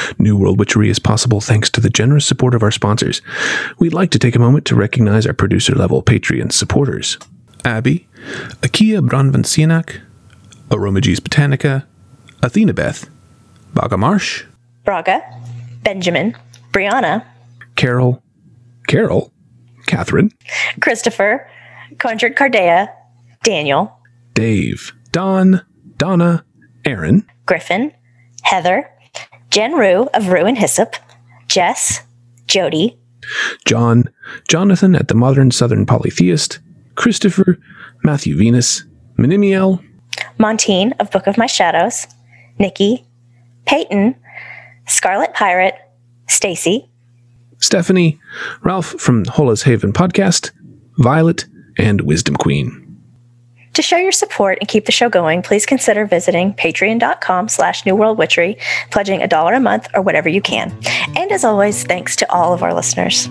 New World Witchery is possible thanks to the generous support of our sponsors. We'd like to take a moment to recognize our producer-level Patreon supporters. Abby, Akia Branvancianak, Aromages Botanica, Athena Beth, Bagamarsh, Braga, Benjamin, Brianna, Carol, Catherine, Christopher, Conjured Cardea, Daniel, Dave, Don, Donna, Aaron, Griffin, Heather, Jen Rue of Rue and Hyssop, Jess, Jody, John, Jonathan at the Modern Southern Polytheist, Christopher, Matthew Venus, Minimiel, Montine of Book of My Shadows, Nikki, Peyton, Scarlet Pirate, Stacy, Stephanie, Ralph from Hola's Haven Podcast, Violet, and Wisdom Queen. To show your support and keep the show going, please consider visiting patreon.com/newworldwitchery, pledging $1 a month or whatever you can. And as always, thanks to all of our listeners.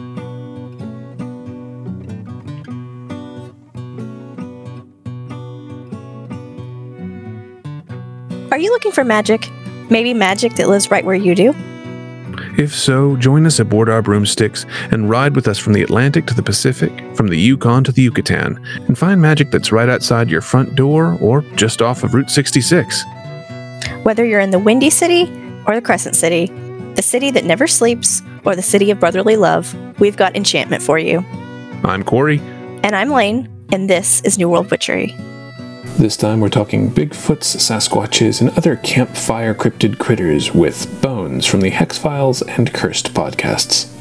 Are you looking for magic? Maybe magic that lives right where you do? If so, join us aboard our broomsticks and ride with us from the Atlantic to the Pacific, from the Yukon to the Yucatan, and find magic that's right outside your front door or just off of Route 66. Whether you're in the Windy City or the Crescent City, the city that never sleeps, or the city of brotherly love, we've got enchantment for you. I'm Corey. And I'm Lane, and this is New World Witchery. This time we're talking Bigfoots, Sasquatches, and other campfire cryptid critters with Bones from the Hex Files and Cursed podcasts.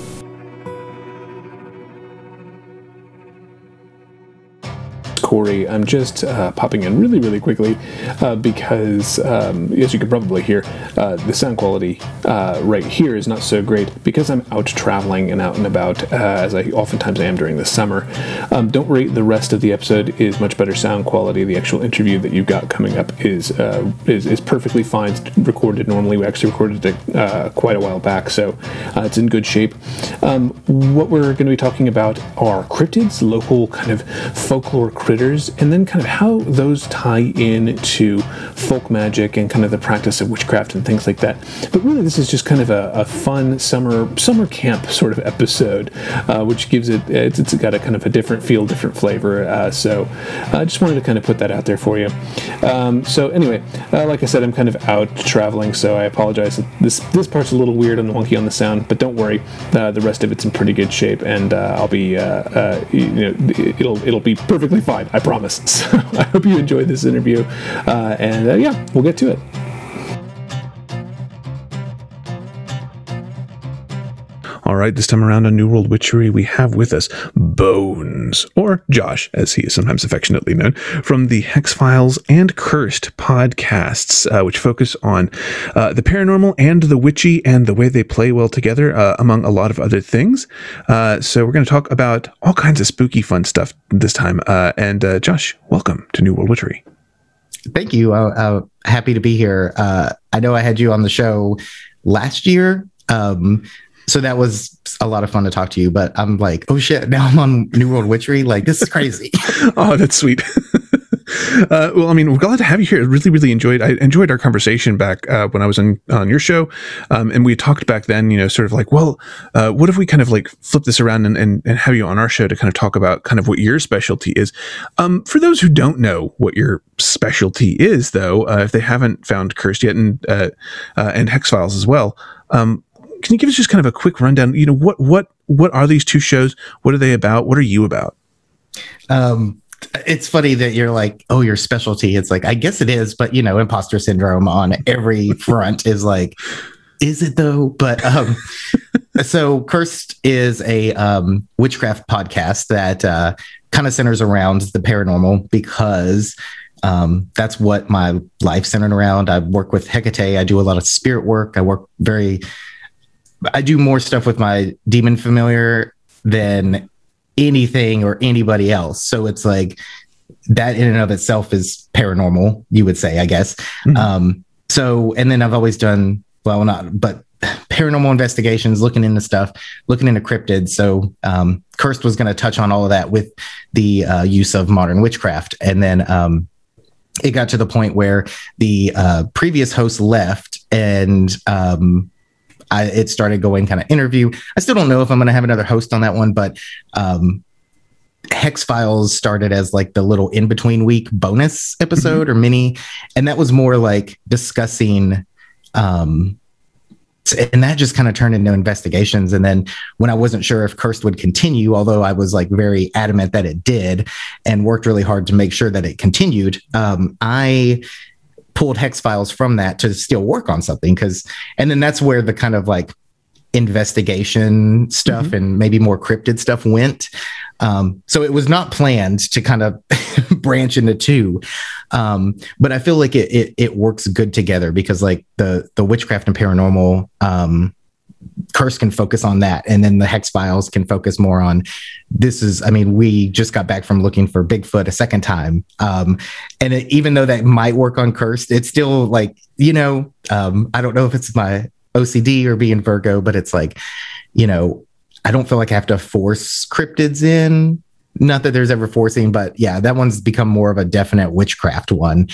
Corey, I'm just popping in really quickly because, as you can probably hear, the sound quality right here is not so great because I'm out traveling and out and about, as I oftentimes am during the summer. Don't worry, the rest of the episode is much better sound quality. The actual interview that you've got coming up is perfectly fine. It's recorded normally. We actually recorded it quite a while back, so it's in good shape. What we're going to be talking about are cryptids, local kind of folklore critters, and then kind of how those tie in to folk magic and kind of the practice of witchcraft and things like that. But really, this is just kind of a fun summer camp sort of episode, which gives it's got a kind of a different feel, different flavor. So I just wanted to kind of put that out there for you. So anyway, like I said, I'm kind of out traveling, so I apologize. This part's a little weird and wonky on the sound, but don't worry, the rest of it's in pretty good shape, and I'll be, it'll be perfectly fine. I promise. So I hope you enjoyed this interview. And yeah, we'll get to it. All right, this time around on New World Witchery, we have with us Bones, or Josh, as he is sometimes affectionately known, from the Hex Files and Cursed podcasts, which focus on the paranormal and the witchy and the way they play well together, among a lot of other things. So we're going to talk about all kinds of spooky fun stuff this time. And Josh, welcome to New World Witchery. Thank you. Happy to be here. I know I had you on the show last year. So that was a lot of fun to talk to you, but I'm like, oh shit, now I'm on New World Witchery. Like, this is crazy. Oh, that's sweet. Well, I mean, we're glad to have you here. I enjoyed our conversation back when I was on your show. And we talked back then, sort of like, well, what if we kind of like flip this around and have you on our show to kind of talk about kind of what your specialty is? For those who don't know what your specialty is, though, if they haven't found Cursed yet and Hex Files as well, can you give us just kind of a quick rundown? What are these two shows? What are they about? What are you about? It's funny that you're like, oh, your specialty. It's like, I guess it is, but imposter syndrome on every front is like, is it though? But so Cursed is a witchcraft podcast that kind of centers around the paranormal because that's what my life centered around. I work with Hecate. I do a lot of spirit work. I do more stuff with my demon familiar than anything or anybody else. So it's like that in and of itself is paranormal, you would say, I guess. Mm-hmm. And then I've always done, but paranormal investigations, looking into cryptids. So Cursed was going to touch on all of that with the use of modern witchcraft. And then it got to the point where the previous host left and it started going kind of interview. I still don't know if I'm going to have another host on that one, but Hex Files started as like the little in between week bonus episode or mini, and that was more like discussing. And that just kind of turned into investigations. And then when I wasn't sure if Cursed would continue, although I was like very adamant that it did and worked really hard to make sure that it continued, I pulled Hex Files from that to still work on something. And then that's where the kind of like investigation stuff and maybe more cryptid stuff went. So it was not planned to kind of branch into two. But I feel like it works good together because like the witchcraft and paranormal, Curse can focus on that. And then the Hex Files can focus more on we just got back from looking for Bigfoot a second time. And even though that might work on Cursed, it's still like, I don't know if it's my OCD or being Virgo, but it's like, I don't feel like I have to force cryptids in. Not that there's ever forcing, but yeah, that one's become more of a definite witchcraft one.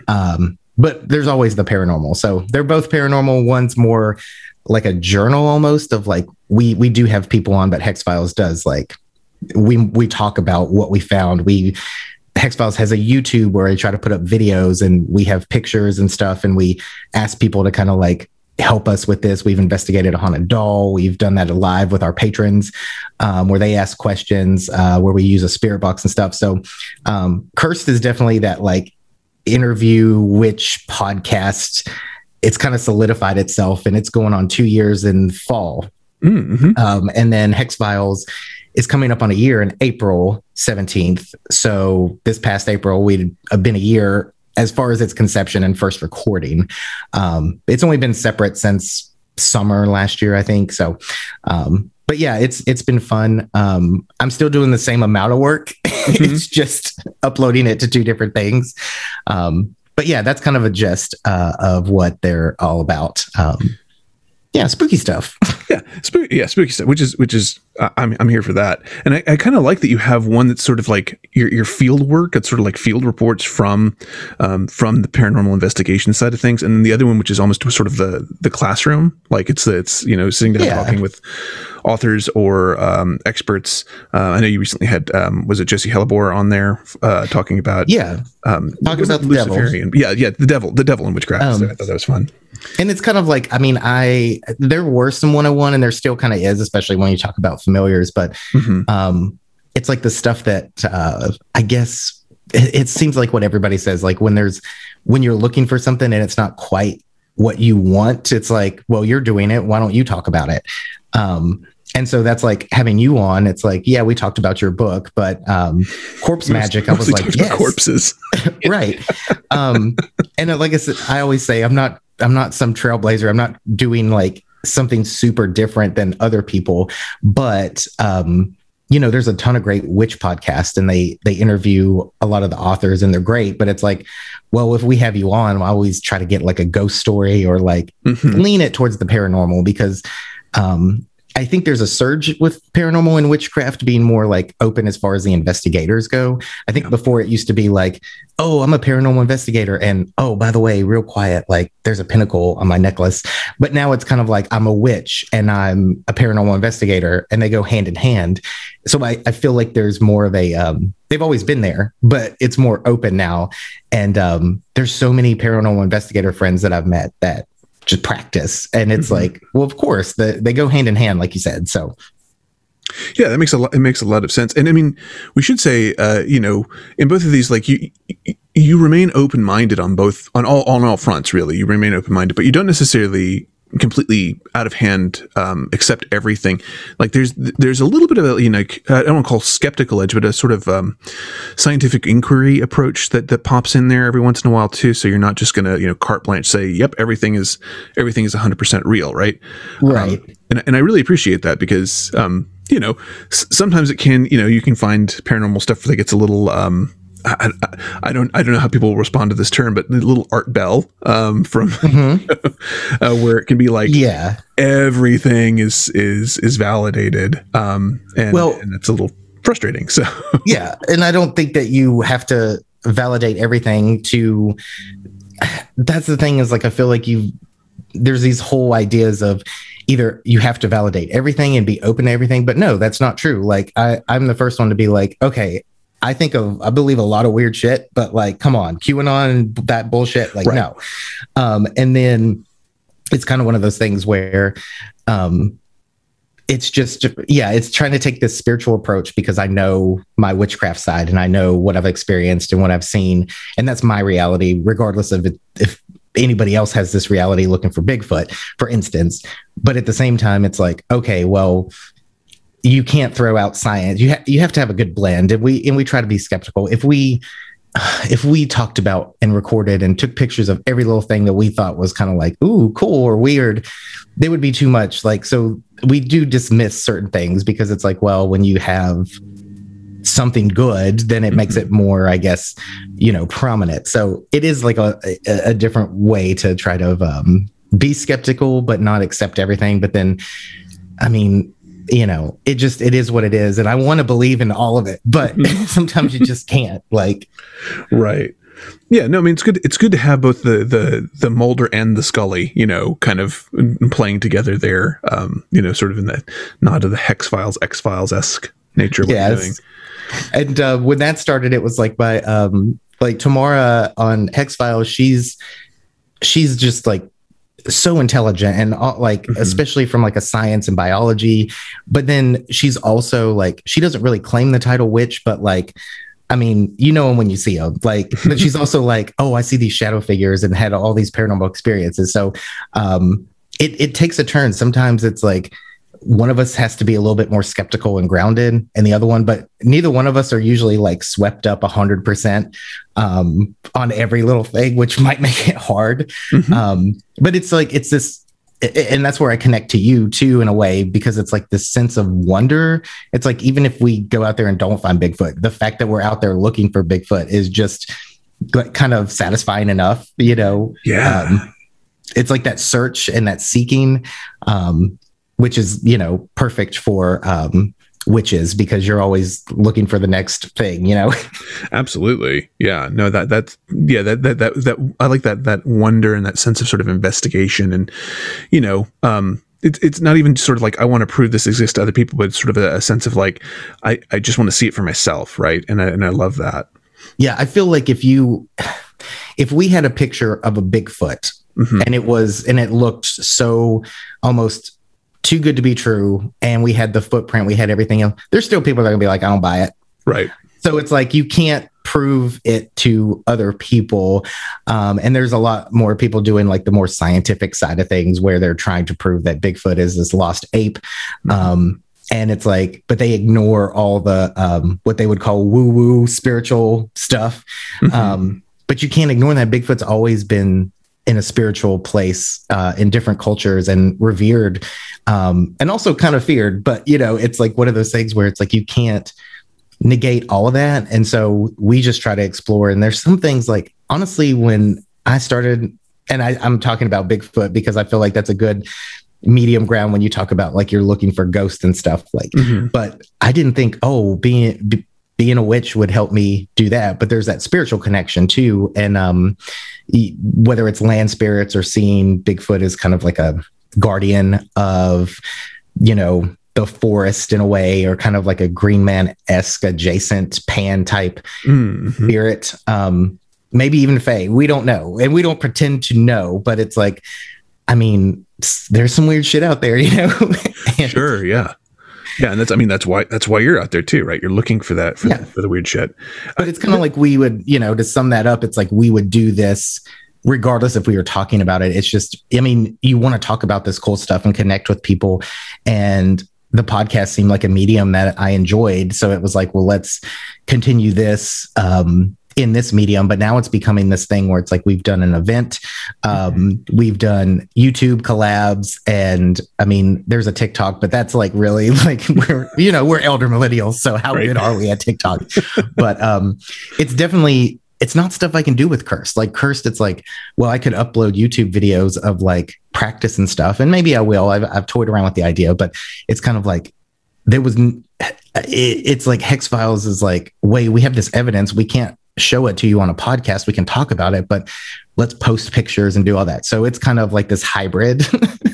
But there's always the paranormal. So they're both paranormal. One's more like a journal almost of like, we do have people on, but Hex Files does like, we talk about what we found. Hex Files has a YouTube where I try to put up videos and we have pictures and stuff. And we ask people to kind of like, help us with this. We've investigated a haunted doll. We've done that live with our patrons, where they ask questions, where we use a spirit box and stuff. So Cursed is definitely that like interview witch podcast. It's kind of solidified itself and it's going on 2 years in fall. And then Hex Files is coming up on a year in April 17th. So this past April, we'd been a year as far as its conception and first recording. It's only been separate since summer last year, I think. So, but yeah, it's been fun. I'm still doing the same amount of work. It's just uploading it to two different things. But yeah, that's kind of a gist of what they're all about. Yeah, spooky stuff. Spooky stuff. Which is I'm here for that, and I kind of like that you have one that's sort of like your field work. It's sort of like field reports from the paranormal investigation side of things, and then the other one, which is almost sort of the classroom, like it's sitting down talking with authors or experts. I know you recently had was it Jesse Hellebore on there talking about talking about the Luciferian. The devil in witchcraft. So I thought that was fun. And it's kind of like, there were some 101 and there still kind of is, especially when you talk about familiars, but it's like the stuff that I guess it seems like what everybody says, like when you're looking for something and it's not quite what you want, it's like, well, you're doing it. Why don't you talk about it? And so that's like having you on. It's like, yeah, we talked about your book, but corpse magic, I was like, yes. Corpses. Right. And like I said, I always say, I'm not some trailblazer. I'm not doing like something super different than other people, but there's a ton of great witch podcasts and they interview a lot of the authors and they're great, but it's like, well, if we have you on, I always try to get like a ghost story or like lean it towards the paranormal because, I think there's a surge with paranormal and witchcraft being more like open as far as the investigators go. I think before it used to be like, oh, I'm a paranormal investigator. And oh, by the way, real quiet, like there's a pinnacle on my necklace. But now it's kind of like I'm a witch and I'm a paranormal investigator and they go hand in hand. So I feel like there's more of a, they've always been there, but it's more open now. And there's so many paranormal investigator friends that I've met that just practice. And it's like, well, of course they go hand in hand, like you said. So yeah, it makes a lot of sense. And I mean, we should say, in both of these, like you remain open-minded on all fronts, really. You remain open-minded, but you don't necessarily completely out of hand accept everything. Like there's a little bit of a, I don't want to call skeptical edge, but a sort of scientific inquiry approach that pops in there every once in a while too. So you're not just going to carte blanche say, yep, everything is 100% real, right? Right. And I really appreciate that because sometimes it can, you can find paranormal stuff that gets a little I don't know how people will respond to this term, but the little Art Bell from where it can be like, yeah, everything is validated, and it's a little frustrating. So yeah, and I don't think that you have to validate everything to. That's the thing is like I feel like there's these whole ideas of either you have to validate everything and be open to everything, but no, that's not true. Like I'm the first one to be like, okay, I believe a lot of weird shit, but like, come on, QAnon, that bullshit, like, no. And then it's kind of one of those things where, it's just, it's trying to take this spiritual approach because I know my witchcraft side and I know what I've experienced and what I've seen. And that's my reality, regardless of if anybody else has this reality looking for Bigfoot, for instance. But at the same time, it's like, okay, well, you can't throw out science. You have to have a good blend. And we try to be skeptical. If we talked about and recorded and took pictures of every little thing that we thought was kind of like, ooh, cool or weird, they would be too much. Like, so we do dismiss certain things because it's like, well, when you have something good, then it makes it more, I guess, prominent. So it is like a different way to try to be skeptical, but not accept everything. But then, I mean, it is what it is. And I want to believe in all of it, but sometimes you just can't, like. Right. Yeah, no, I mean, it's good to have both the Mulder and the Scully, kind of playing together there, sort of in that nod to the Hex Files, X-Files-esque nature of what you're doing. And when that started, it was like by like Tamara on Hex Files, she's just like so intelligent and especially from like a science and biology, but then she's also like, she doesn't really claim the title witch, but like, I mean, when you see them, like, but she's also like, oh, I see these shadow figures and had all these paranormal experiences. So it takes a turn. Sometimes it's like one of us has to be a little bit more skeptical and grounded and the other one, but neither one of us are usually like swept up 100% on every little thing, which might make it hard. But it's like, it's this, and that's where I connect to you too, in a way, because it's like this sense of wonder. It's like, even if we go out there and don't find Bigfoot, the fact that we're out there looking for Bigfoot is just kind of satisfying enough, Yeah. It's like that search and that seeking, which is, perfect for witches, because you're always looking for the next thing, Absolutely. Yeah. No, that I like that wonder and that sense of sort of investigation. And, it's not even sort of like, I want to prove this exists to other people, but it's sort of a sense of like, I just want to see it for myself. Right. And I love that. Yeah. I feel like if we had a picture of a Bigfoot and it looked so almost too good to be true, and we had the footprint, we had everything else, there's still people that are gonna be like, I don't buy it. Right. So it's like, you can't prove it to other people. And there's a lot more people doing like the more scientific side of things where they're trying to prove that Bigfoot is this lost ape. And it's like, but they ignore all the what they would call woo-woo spiritual stuff. But you can't ignore that Bigfoot's always been in a spiritual place in different cultures and revered and also kind of feared. But, it's like one of those things where it's like, you can't negate all of that. And so we just try to explore. And there's some things like, honestly, when I started, and I'm talking about Bigfoot because I feel like that's a good medium ground when you talk about like you're looking for ghosts and stuff, like, but I didn't think, being a witch would help me do that. But there's that spiritual connection too. And whether it's land spirits or seeing Bigfoot as kind of like a guardian of, the forest in a way, or kind of like a Green Man-esque adjacent Pan type spirit, maybe even Fae. We don't know. And we don't pretend to know, but it's like, I mean, there's some weird shit out there, Sure. Yeah. Yeah. And that's why you're out there too, right? You're looking for that, for the weird shit. But it's kind of like we would, to sum that up, it's like we would do this regardless if we were talking about it. It's just, I mean, you want to talk about this cool stuff and connect with people. And the podcast seemed like a medium that I enjoyed. So it was like, well, let's continue this in this medium. But now it's becoming this thing where it's like, we've done an event, we've done YouTube collabs, and I mean, there's a TikTok, but that's like really like we're elder millennials. So how good are we at TikTok? But it's not stuff I can do with Cursed. Like Cursed, it's like, well, I could upload YouTube videos of like practice and stuff, and maybe I will. I've toyed around with the idea, but it's kind of like it's like Hex Files is like, wait, we have this evidence. We can't show it to you on a podcast, we can talk about it, but let's post pictures and do all that. So it's kind of like this hybrid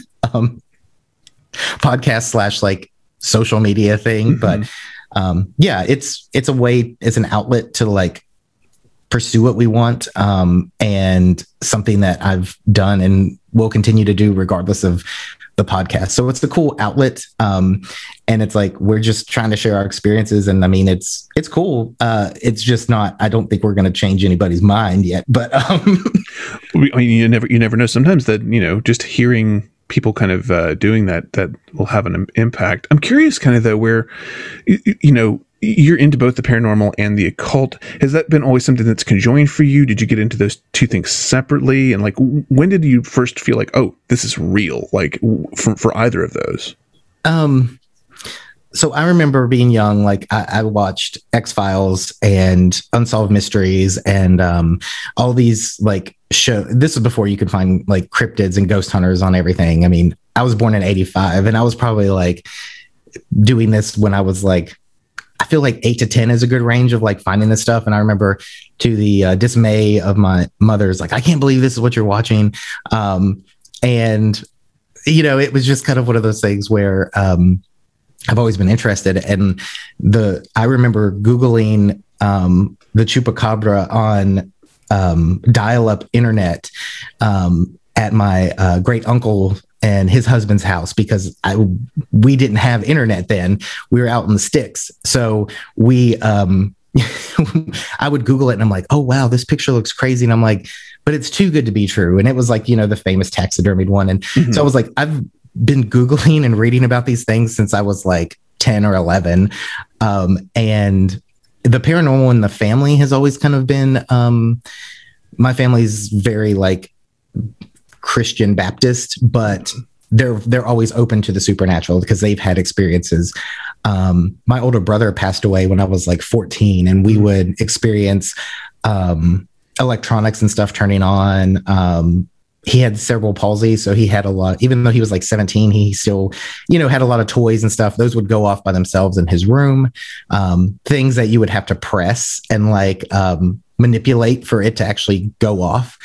podcast / like social media thing. But yeah, it's a way, it's an outlet to like pursue what we want, and something that I've done and will continue to do regardless of the podcast. So it's a cool outlet. And it's like, we're just trying to share our experiences. And I mean, it's cool. It's just not, I don't think we're going to change anybody's mind yet, but, I mean, you never know. Sometimes that, just hearing people kind of doing that will have an impact. I'm curious kind of though, where, you're into both the paranormal and the occult. Has that been always something that's conjoined for you? Did you get into those two things separately? And like, when did you first feel like, oh, this is real? Like for either of those? So I remember being young, like I watched X-Files and Unsolved Mysteries and all these like shows. This was before you could find like cryptids and ghost hunters on everything. I mean, I was born in 85 and I was probably like doing this when I was like, I feel like 8 to 10 is a good range of like finding this stuff. And I remember, to the dismay of my mother's, like, I can't believe this is what you're watching. And, it was just kind of one of those things where I've always been interested. And I remember Googling the Chupacabra on dial-up internet at my great uncle and his husband's house, because we didn't have internet then. We were out in the sticks. So I would Google it and I'm like, oh, wow, this picture looks crazy. And I'm like, but it's too good to be true. And it was like, the famous taxidermied one. And so I was like, I've been Googling and reading about these things since I was like 10 or 11. And the paranormal in the family has always kind of been, my family's very like Christian Baptist, but they're always open to the supernatural because they've had experiences. My older brother passed away when I was like 14, and we would experience electronics and stuff turning on. He had cerebral palsy, so he had a lot, even though he was like 17, he still, had a lot of toys and stuff. Those would go off by themselves in his room. Things that you would have to press and like manipulate for it to actually go off.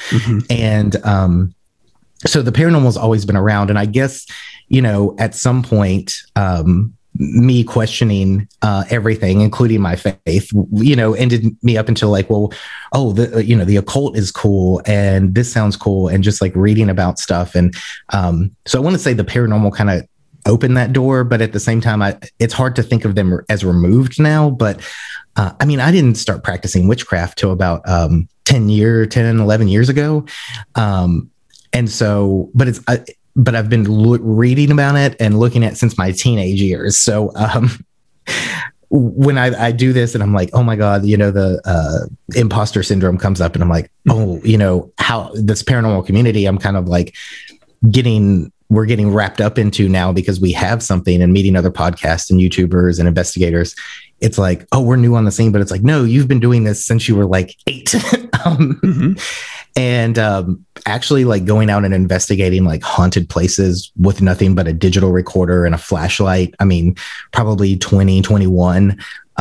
And so the paranormal's always been around. And I guess, at some point, me questioning everything, including my faith, ended me up until like, well, oh, the occult is cool and this sounds cool, and just like reading about stuff. And so I want to say the paranormal kind of opened that door, but at the same time, it's hard to think of them as removed now. But I mean, I didn't start practicing witchcraft till about 10, 11 years ago. And so, but I've been reading about it and looking at it since my teenage years. So when I do this and I'm like, oh my God, the imposter syndrome comes up, and I'm like, oh, how this paranormal community, I'm kind of like we're getting wrapped up into now because we have something, and meeting other podcasts and YouTubers and investigators. It's like, oh, we're new on the scene, but it's like, no, you've been doing this since you were like 8. And actually like going out and investigating like haunted places with nothing but a digital recorder and a flashlight. I mean, probably 2021.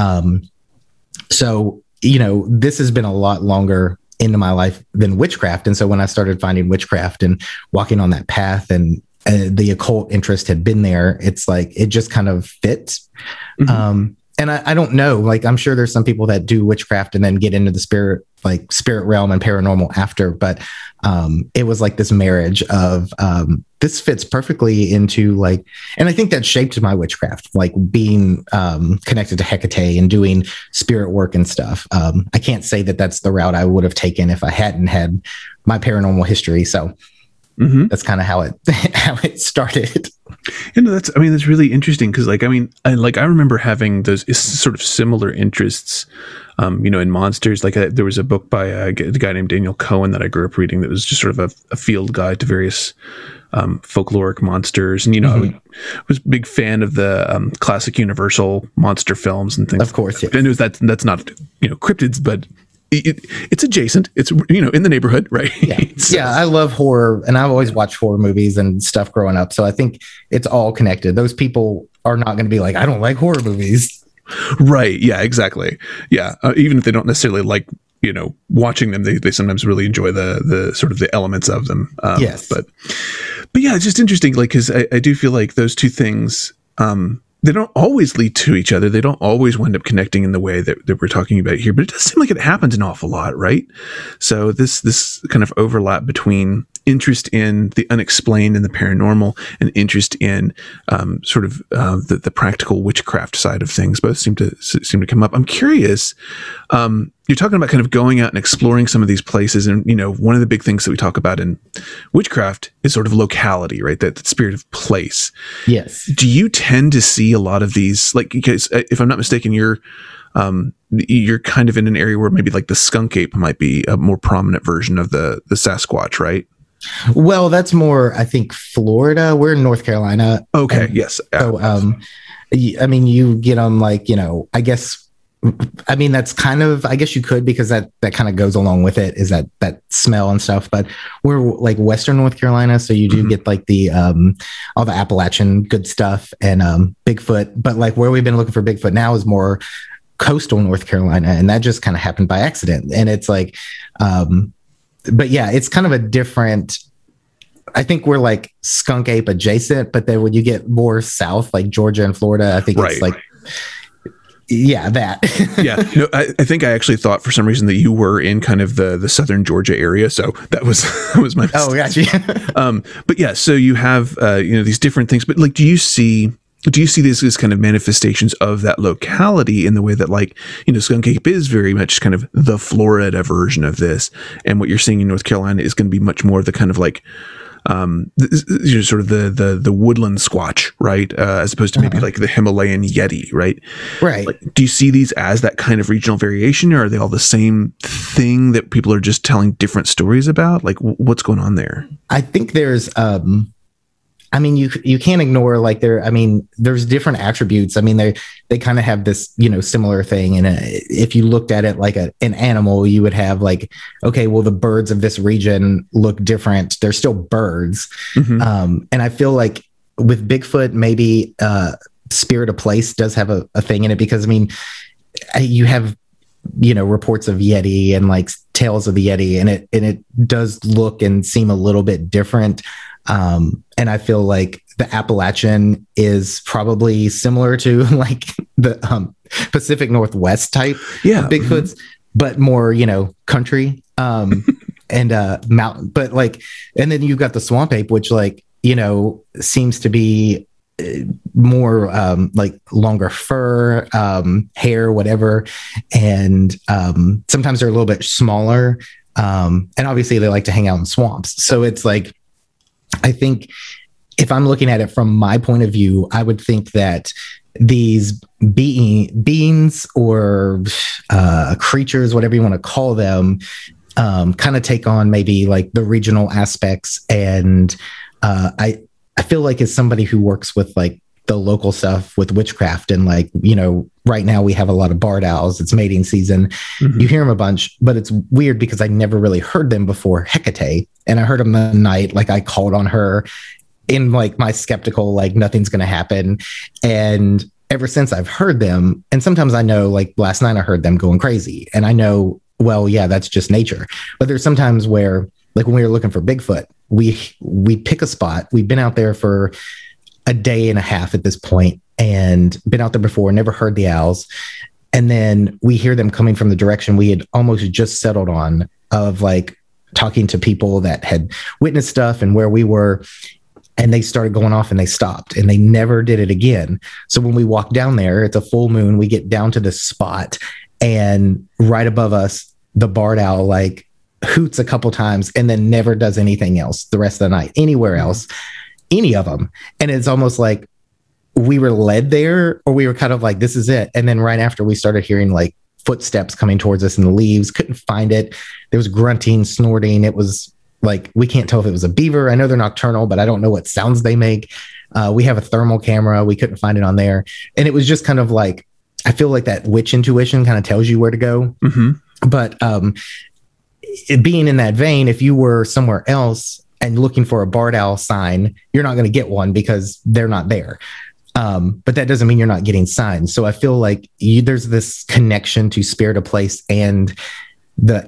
So, this has been a lot longer into my life than witchcraft. And so when I started finding witchcraft and walking on that path, and the occult interest had been there, it's like, it just kind of fits. And I don't know, like, I'm sure there's some people that do witchcraft and then get into the spirit realm and paranormal after, but it was like this marriage of this fits perfectly into like, and I think that shaped my witchcraft, like being connected to Hecate and doing spirit work and stuff. I can't say that that's the route I would have taken if I hadn't had my paranormal history. So that's kind of how it started. That's really interesting because I remember having those sort of similar interests, in monsters. Like there was a book by a guy named Daniel Cohen that I grew up reading that was just sort of a field guide to various folkloric monsters. And, I was a big fan of the classic Universal monster films and things. Of course, yes. And that's not, cryptids, but it's adjacent. It's, in the neighborhood, right? Yeah. So. Yeah. I love horror, and I've always watched horror movies and stuff growing up. So I think it's all connected. Those people are not going to be like, I don't like horror movies. Right. Yeah, exactly. Yeah. Even if they don't necessarily like watching them, they sometimes really enjoy the sort of the elements of them. Yes. But yeah, it's just interesting, like, because I do feel like those two things, they don't always lead to each other. They don't always wind up connecting in the way that we're talking about here, but it does seem like it happens an awful lot, right? So this kind of overlap between interest in the unexplained and the paranormal and interest in sort of the practical witchcraft side of things both seem to come up. I'm curious, you're talking about kind of going out and exploring some of these places, and one of the big things that we talk about in witchcraft is sort of locality, right? That spirit of place. Yes. Do you tend to see a lot of these, like, because if I'm not mistaken, you're kind of in an area where maybe like the skunk ape might be a more prominent version of the Sasquatch, right? Well, that's more, I think, Florida. We're in North Carolina. Okay. Yes. So, I mean, you get them like, I guess, that's kind of, I guess you could, because that kind of goes along with it, is that smell and stuff. But we're like Western North Carolina. So you do get like the, all the Appalachian good stuff and Bigfoot. But like where we've been looking for Bigfoot now is more coastal North Carolina. And that just kind of happened by accident. And it's like, but yeah, it's kind of a different, I think we're like skunk ape adjacent, but then when you get more south, like Georgia and Florida, I think it's like, yeah, that. Yeah. No, I think I actually thought for some reason that you were in kind of the southern Georgia area. So that was my mistake. Oh, gotcha. But yeah, so you have, these different things, but like, do you see this as kind of manifestations of that locality in the way that, like, skunk ape is very much kind of the Florida version of this, and what you're seeing in North Carolina is going to be much more the kind of like, sort of the woodland squatch, right? As opposed to maybe like the Himalayan yeti, right? Right. Like, do you see these as that kind of regional variation, or are they all the same thing that people are just telling different stories about? Like, what's going on there? I think there's, you can't ignore like there's different attributes. They kind of have this, similar thing. And if you looked at it like an animal, you would have like, okay, well, the birds of this region look different. They're still birds. Mm-hmm. And I feel like with Bigfoot, maybe spirit of place does have a thing in it, because you have, reports of Yeti and like tales of the Yeti, and it does look and seem a little bit different. And I feel like the Appalachian is probably similar to like the Pacific Northwest type Bigfoots, but more, country and mountain. But like, and then you've got the swamp ape, which like, seems to be more like longer fur, hair, whatever. And sometimes they're a little bit smaller. And obviously they like to hang out in swamps. So it's like, I think if I'm looking at it from my point of view, I would think that these beings or creatures, whatever you want to call them, kind of take on maybe like the regional aspects. And I feel like as somebody who works with like the local stuff with witchcraft, and like, right now we have a lot of barred owls. It's mating season. Mm-hmm. You hear them a bunch, but it's weird because I never really heard them before Hecate. And I heard them the night, like I called on her in like my skeptical, like nothing's going to happen. And ever since I've heard them, and sometimes I know like last night I heard them going crazy, and I know, well, yeah, that's just nature. But there's sometimes where like when we were looking for Bigfoot, we pick a spot. We've been out there for a day and a half at this point, and been out there before, never heard the owls. And then we hear them coming from the direction we had almost just settled on, of like talking to people that had witnessed stuff and where we were. And they started going off and they stopped and they never did it again. So when we walk down there, it's a full moon. We get down to this spot, and right above us, the barred owl like hoots a couple times and then never does anything else the rest of the night, anywhere else, any of them. And it's almost like we were led there, or we were kind of like, this is it. And then right after, we started hearing like footsteps coming towards us in the leaves. Couldn't find it. There was grunting, snorting. It was like, we can't tell if it was a beaver. I know they're nocturnal, but I don't know what sounds they make. We have a thermal camera. We couldn't find it on there. And it was just kind of like, I feel like that witch intuition kind of tells you where to go. Mm-hmm. But it being in that vein, if you were somewhere else and looking for a barred owl sign, you're not going to get one because they're not there. But that doesn't mean you're not getting signs. So I feel like there's this connection to spirit of place and the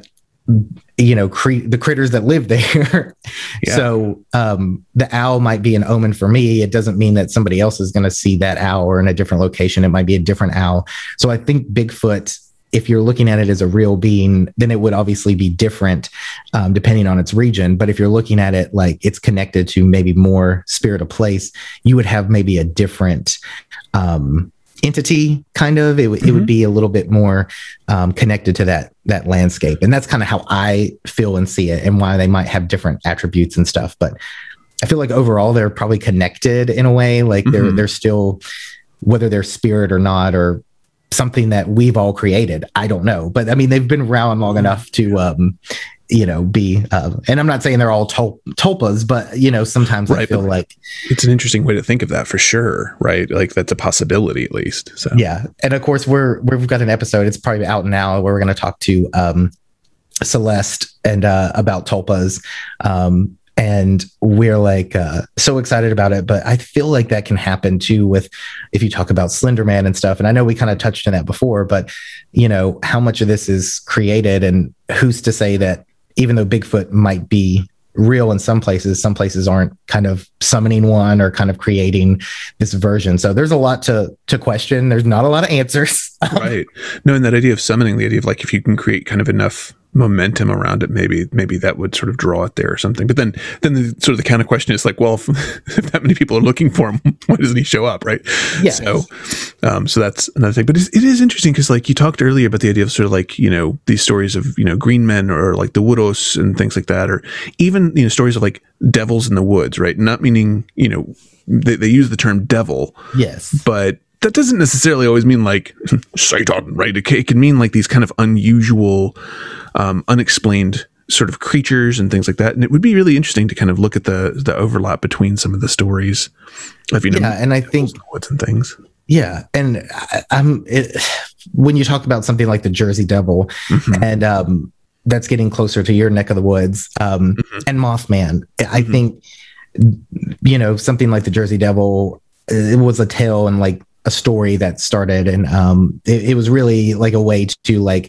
the critters that live there. Yeah. So the owl might be an omen for me. It doesn't mean that somebody else is going to see that owl, or in a different location, it might be a different owl. So I think Bigfoot, if you're looking at it as a real being, then it would obviously be different depending on its region. But if you're looking at it like it's connected to maybe more spirit of place, you would have maybe a different entity, kind of. It would be a little bit more connected to that landscape. And that's kind of how I feel and see it, and why they might have different attributes and stuff. But I feel like overall they're probably connected in a way. Like they're still, whether they're spirit or not, or something that we've all created, I don't know. But I mean, they've been around long enough to be and I'm not saying they're all tulpas, but sometimes I feel like it's an interesting way to think of that, for sure, right? Like that's a possibility, at least. So yeah. And of course we've got an episode, it's probably out now, where we're going to talk to Celeste and about tulpas, and we're like so excited about it. But I feel like that can happen too with, if you talk about Slender Man and stuff. And I know we kind of touched on that before, but how much of this is created, and who's to say that even though Bigfoot might be real in some places aren't kind of summoning one or kind of creating this version. So there's a lot to question. There's not a lot of answers. Right. No, and that idea of summoning, the idea of like, if you can create kind of enough momentum around it, maybe that would sort of draw it there or something. But then the sort of the kind of question is like, well, if that many people are looking for him, why doesn't he show up, right? Yeah. So that's another thing. But it is interesting because, like, you talked earlier about the idea of sort of like, these stories of, green men, or like the Woodos and things like that, or even, stories of like devils in the woods, right? Not meaning, they use the term devil. Yes. But that doesn't necessarily always mean like Satan, right? It can mean like these kind of unusual, unexplained sort of creatures and things like that. And it would be really interesting to kind of look at the overlap between some of the stories of, and I think woods and things. Yeah. And when you talk about something like the Jersey Devil, and that's getting closer to your neck of the woods, and Mothman, I think, something like the Jersey Devil, it was a tale and like a story that started, and it was really like a way to like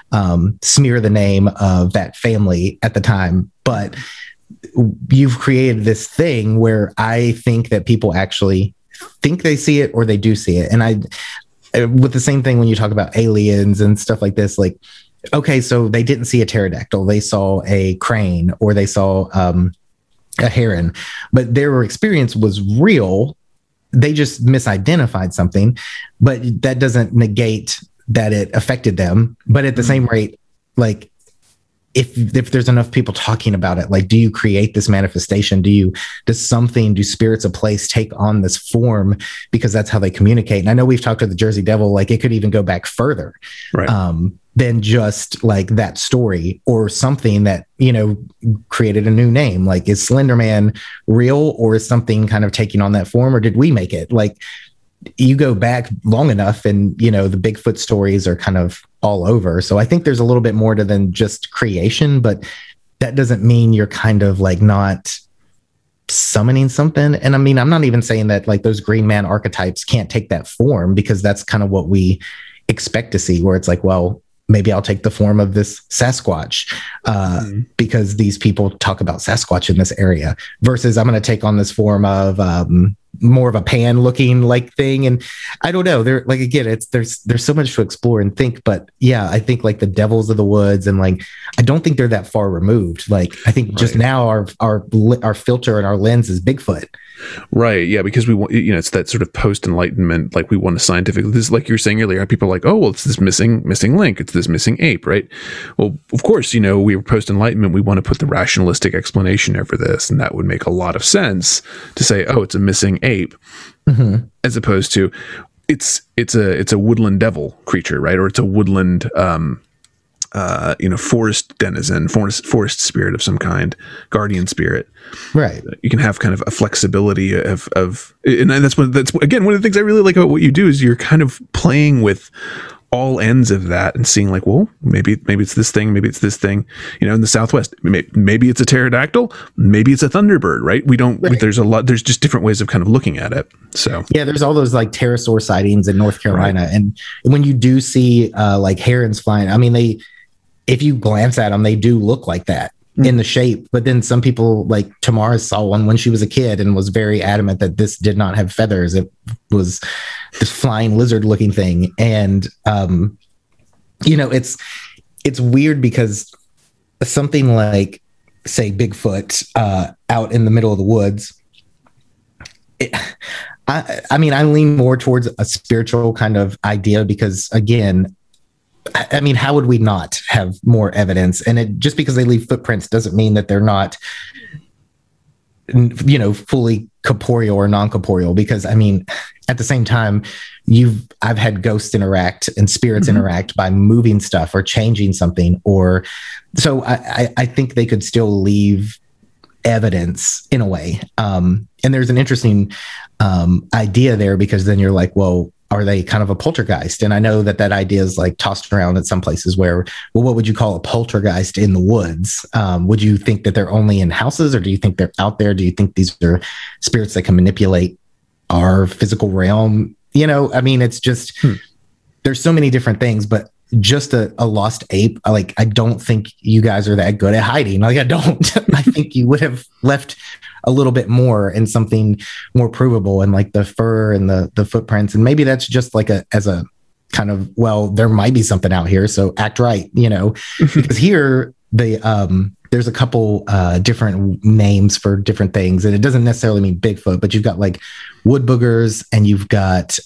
smear the name of that family at the time. But you've created this thing where I think that people actually think they see it, or they do see it. And with the same thing when you talk about aliens and stuff like this, like, okay, so they didn't see a pterodactyl, they saw a crane, or they saw a heron, but their experience was real. They just misidentified something, but that doesn't negate that it affected them. But at the same rate, like, if there's enough people talking about it, like, do you create this manifestation? Do spirits of place take on this form? Because that's how they communicate. And I know we've talked to the Jersey Devil, like it could even go back further, right? Than just like that story, or something that, created a new name. Like, is Slender Man real, or is something kind of taking on that form, or did we make it? Like, you go back long enough and, the Bigfoot stories are kind of all over. So I think there's a little bit more to than just creation, but that doesn't mean you're kind of like not summoning something. And I mean, I'm not even saying that like those green man archetypes can't take that form, because that's kind of what we expect to see, where it's like, well, maybe I'll take the form of this Sasquatch because these people talk about Sasquatch in this area, versus I'm going to take on this form of more of a pan looking like thing. And I don't know, they're like, again, there's so much to explore and think, but yeah, I think like the devils of the woods, and like, I don't think they're that far removed. Like, I think just now our filter and our lens is Bigfoot. Right. Yeah. Because we want, it's that sort of post-enlightenment, like we want a scientific, this, like you were saying earlier, people are like, oh, well, it's this missing link. It's this missing ape, right? Well, of course, we were post-enlightenment. We want to put the rationalistic explanation over this. And that would make a lot of sense to say, oh, it's a missing ape, as opposed to it's a woodland devil creature, right? Or it's a woodland, forest denizen, forest spirit of some kind, guardian spirit. Right. You can have kind of a flexibility of, and that's again, one of the things I really like about what you do is you're kind of playing with all ends of that and seeing like, well, maybe it's this thing, maybe it's this thing, in the Southwest, maybe it's a pterodactyl, maybe it's a thunderbird, right? There's just different ways of kind of looking at it. So yeah, there's all those like pterosaur sightings in North Carolina. Right. And when you do see like herons flying, I mean, if you glance at them, they do look like that in the shape. But then some people, like Tamara, saw one when she was a kid and was very adamant that this did not have feathers. It was this flying lizard looking thing. And, it's weird because something like, say, Bigfoot out in the middle of the woods, I lean more towards a spiritual kind of idea because, again, how would we not have more evidence? And just because they leave footprints doesn't mean that they're not, fully corporeal or non-corporeal. Because at the same time, I've had ghosts interact and spirits interact by moving stuff or changing something, so I think they could still leave evidence in a way. And there's an interesting idea there, because then you're like, well, are they kind of a poltergeist? And I know that idea is like tossed around at some places where, well, what would you call a poltergeist in the woods? Would you think that they're only in houses, or do you think they're out there? Do you think these are spirits that can manipulate our physical realm? It's just, there's so many different things, but just a lost ape. I don't think you guys are that good at hiding. I don't. I think you would have left a little bit more and something more provable, and like the fur and the footprints. And maybe that's just like as a kind of, well, there might be something out here, so act right, because here there's a couple different names for different things, and it doesn't necessarily mean Bigfoot, but you've got like wood boogers, and you've got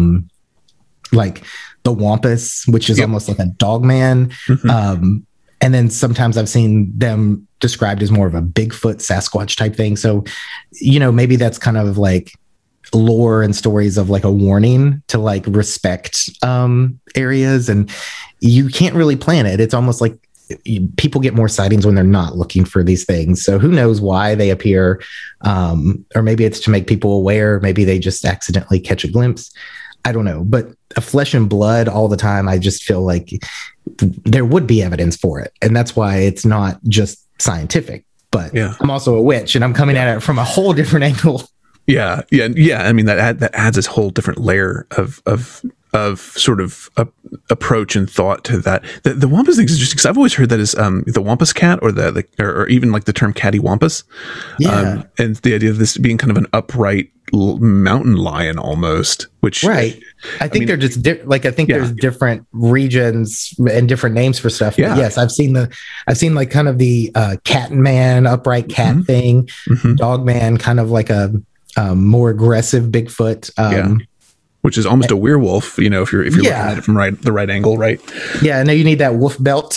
like the wampus, which is almost like a dog man. And then sometimes I've seen them described as more of a Bigfoot Sasquatch type thing. So, maybe that's kind of like lore and stories of like a warning to like respect areas, and you can't really plan it. It's almost like people get more sightings when they're not looking for these things. So who knows why they appear, or maybe it's to make people aware. Maybe they just accidentally catch a glimpse. I don't know, but a flesh and blood all the time, I just feel like there would be evidence for it. And that's why it's not just scientific, but I'm also a witch, and I'm coming at it from a whole different angle. Yeah. That adds this whole different layer of sort of approach and thought to that. The wampus thing is interesting because I've always heard that is the wampus cat, or even like the term cattywampus. And the idea of this being kind of an upright mountain lion almost, which I think they're just there's different regions and different names for stuff. But yes, I've seen like kind of the cat man, upright cat thing, dog man, kind of like a more aggressive Bigfoot. Which is almost a werewolf, if you're looking at it from the right angle, right? Yeah, I know you need that wolf belt.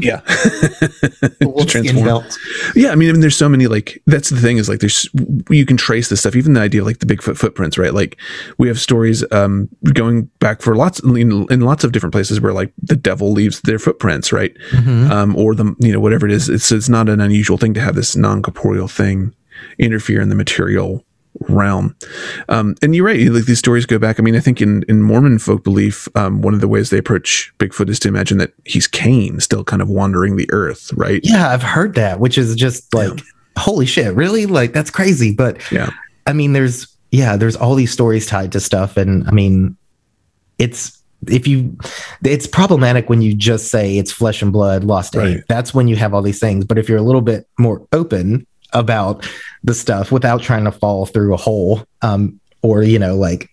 Wolf skin belt. Yeah, there's so many, like, that's the thing is like you can trace this stuff, even the idea of like the Bigfoot footprints, right? Like we have stories going back for in lots of different places where like the devil leaves their footprints, right? Or whatever it is. It's not an unusual thing to have this non-corporeal thing interfere in the material realm. And you're right, like these stories go back. I think in Mormon folk belief, one of the ways they approach Bigfoot is to imagine that he's Cain, still kind of wandering the earth, right? Yeah, I've heard that, which is just like, holy shit, really? Like, that's crazy. But there's all these stories tied to stuff. And it's problematic when you just say it's flesh and blood, lost ape. That's when you have all these things. But if you're a little bit more open about the stuff without trying to fall through a hole, or like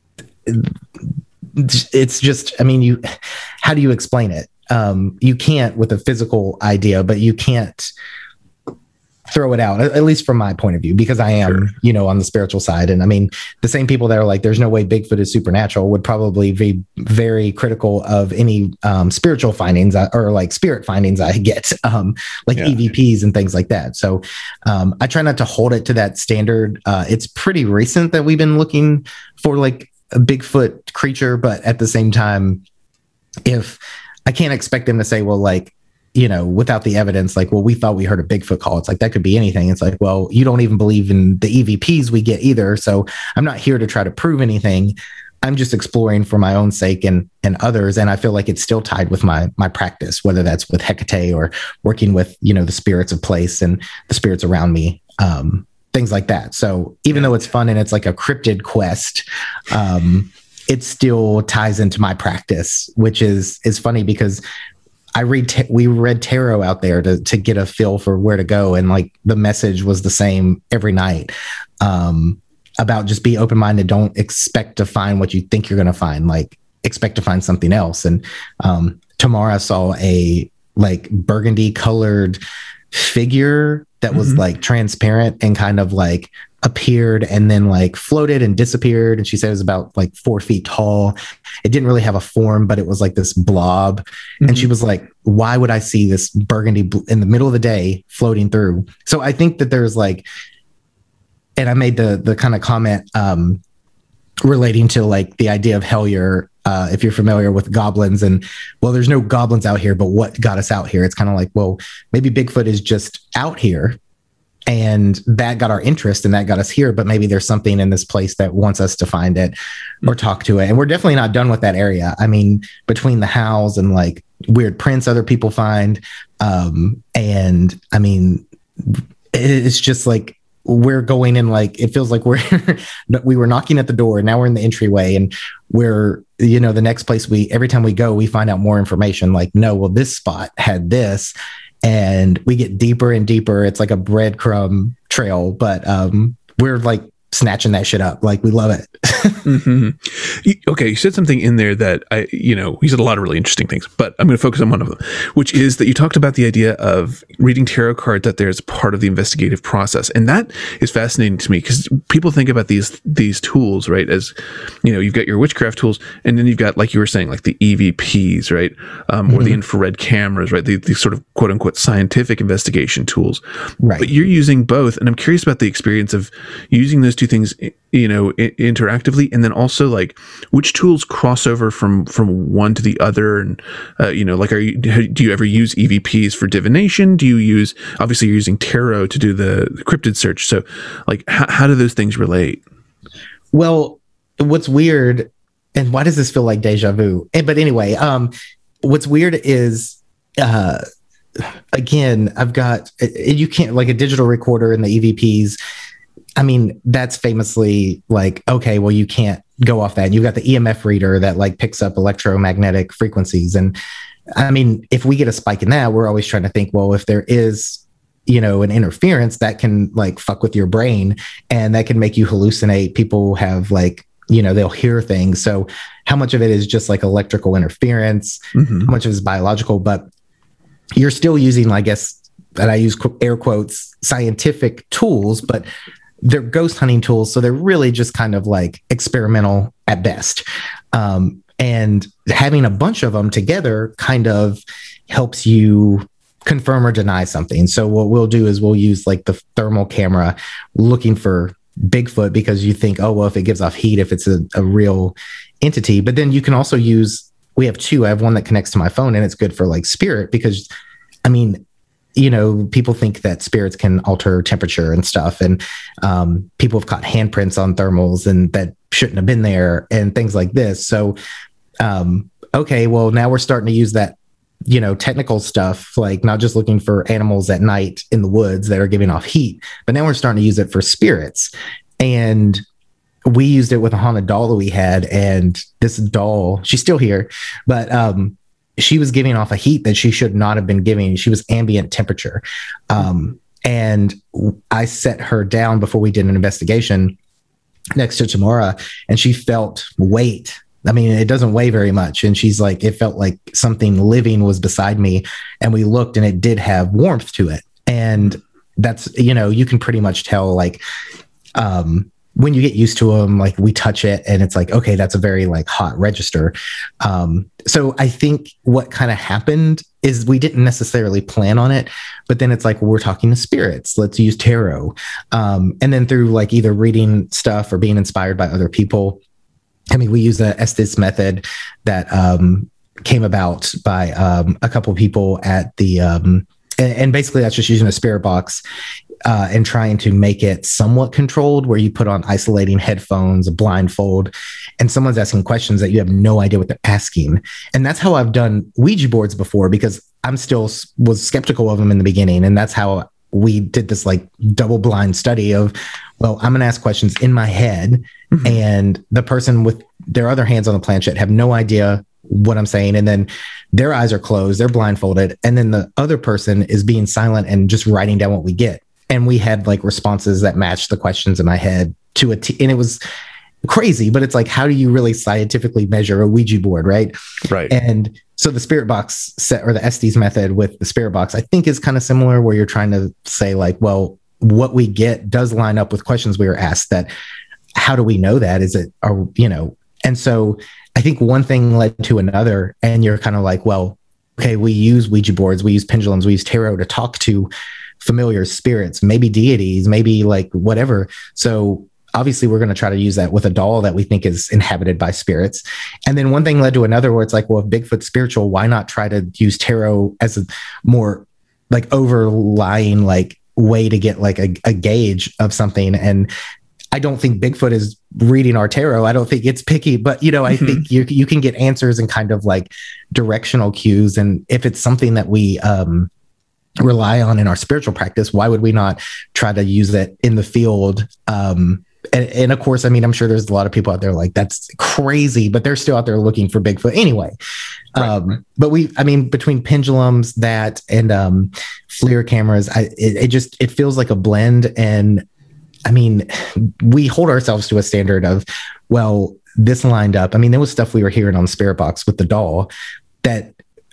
it's just, how do you explain it? You can't with a physical idea, but you can't throw it out, at least from my point of view, because I am, on the spiritual side. And the same people that are like, there's no way Bigfoot is supernatural would probably be very critical of any spiritual findings or like spirit findings I get, EVPs and things like that. So I try not to hold it to that standard. It's pretty recent that we've been looking for like a Bigfoot creature, but at the same time, if I can't expect them to say, well, like, without the evidence, like, well, we thought we heard a Bigfoot call. It's like, that could be anything. It's like, well, you don't even believe in the EVPs we get either. So I'm not here to try to prove anything. I'm just exploring for my own sake and others. And I feel like it's still tied with my practice, whether that's with Hecate or working with, the spirits of place and the spirits around me, things like that. So even though it's fun and it's like a cryptid quest, it still ties into my practice, which is funny because we read tarot out there to get a feel for where to go. And like the message was the same every night. About just be open-minded. Don't expect to find what you think you're going to find. Like expect to find something else. And Tamara saw a like burgundy colored figure that was like transparent and kind of like appeared and then like floated and disappeared. And she said it was about like 4 feet tall. It didn't really have a form, but it was like this blob. And she was like, why would I see this burgundy in the middle of the day floating through? So I think that there's like, and I made the kind of comment relating to like the idea of Hellier, if you're familiar with goblins, and well, there's no goblins out here, but what got us out here? It's kind of like, well, maybe Bigfoot is just out here and that got our interest and that got us here, but maybe there's something in this place that wants us to find it or talk to it. And we're definitely not done with that area. I mean, between the howls and like weird prints other people find. And I mean, it's just like, we're going in like, it feels like we were knocking at the door and now we're in the entryway and we're, you know, the next place every time we go, we find out more information like, no, well, this spot had this and we get deeper and deeper. It's like a breadcrumb trail, but we're like snatching that shit up. Like we love it. Okay. You said something in there that you said a lot of really interesting things, but I'm going to focus on one of them, which is that you talked about the idea of reading tarot cards, that there's part of the investigative process. And that is fascinating to me because people think about these tools, right? As, you've got your witchcraft tools and then you've got, like you were saying, like the EVPs, right? Or the infrared cameras, right? The sort of quote unquote scientific investigation tools, right? But you're using both. And I'm curious about the experience of using those two things, interactively, and then also like which tools cross over from one to the other, and do you ever use EVPs for divination? Do you use, obviously you're using tarot to do the cryptid search, so like how do those things relate? Well, what's weird, and why does this feel like deja vu? But anyway, what's weird is again, I've got, you can't, like a digital recorder and the EVPs, I mean, that's famously like, okay, well, you can't go off that. You've got the EMF reader that like picks up electromagnetic frequencies. And I mean, if we get a spike in that, we're always trying to think, well, if there is, an interference that can like fuck with your brain and that can make you hallucinate. People have like, they'll hear things. So how much of it is just like electrical interference? How much of it is biological? But you're still using, I guess, and I use air quotes, scientific tools, but they're ghost hunting tools. So they're really just kind of like experimental at best. And having a bunch of them together kind of helps you confirm or deny something. So what we'll do is we'll use like the thermal camera looking for Bigfoot because you think, oh, well, if it gives off heat, if it's a real entity. But then you can also use, we have two. I have one that connects to my phone and it's good for like spirit because, I mean, people think that spirits can alter temperature and stuff. And people have caught handprints on thermals and that shouldn't have been there and things like this. So, okay, well, now we're starting to use that, technical stuff, like not just looking for animals at night in the woods that are giving off heat, but now we're starting to use it for spirits. And we used it with a haunted doll that we had. And this doll, she's still here, but she was giving off a heat that she should not have been giving. She was ambient temperature. And I set her down before we did an investigation next to Tamara, and she felt weight. I mean, it doesn't weigh very much. And she's like, it felt like something living was beside me. And we looked and it did have warmth to it. And that's, you can pretty much tell like, when you get used to them, like we touch it and it's like, okay, that's a very like hot register. So I think what kind of happened is we didn't necessarily plan on it, but then it's like, well, we're talking to spirits, let's use tarot. And then through like either reading stuff or being inspired by other people. I mean, we use the Estes method that came about by a couple of people at the, and basically that's just using a spirit box and trying to make it somewhat controlled, where you put on isolating headphones, a blindfold, and someone's asking questions that you have no idea what they're asking. And that's how I've done Ouija boards before, because I'm still was skeptical of them in the beginning. And that's how we did this like double blind study of, well, I'm going to ask questions in my head, and the person with their other hands on the planchette have no idea what I'm saying. And then their eyes are closed, they're blindfolded. And then the other person is being silent and just writing down what we get. And we had like responses that matched the questions in my head to a T. And it was crazy, but it's like, how do you really scientifically measure a Ouija board? Right. Right. And so the spirit box set, or the Estes method with the spirit box, I think is kind of similar, where you're trying to say like, well, what we get does line up with questions we were asked. That how do we know that? Is it, or, you know, and so I think one thing led to another, and you're kind of like, well, okay, we use Ouija boards, we use pendulums, we use tarot to talk to familiar spirits, maybe deities, maybe like whatever. So obviously we're going to try to use that with a doll that we think is inhabited by spirits. And then one thing led to another, where it's like, well, if Bigfoot's spiritual, why not try to use tarot as a more like overlying like way to get like a gauge of something? And I don't think Bigfoot is reading our tarot. I don't think it's picky, but you know, I think you can get answers and kind of like directional cues. And if it's something that we rely on in our spiritual practice, why would we not try to use it in the field? And of course, I mean, I'm sure there's a lot of people out there like, that's crazy, but they're still out there looking for Bigfoot anyway. Right. But between pendulums, that and FLIR cameras, it feels like a blend. And I mean, we hold ourselves to a standard of, well, this lined up. I mean, there was stuff we were hearing on the Spirit Box with the doll that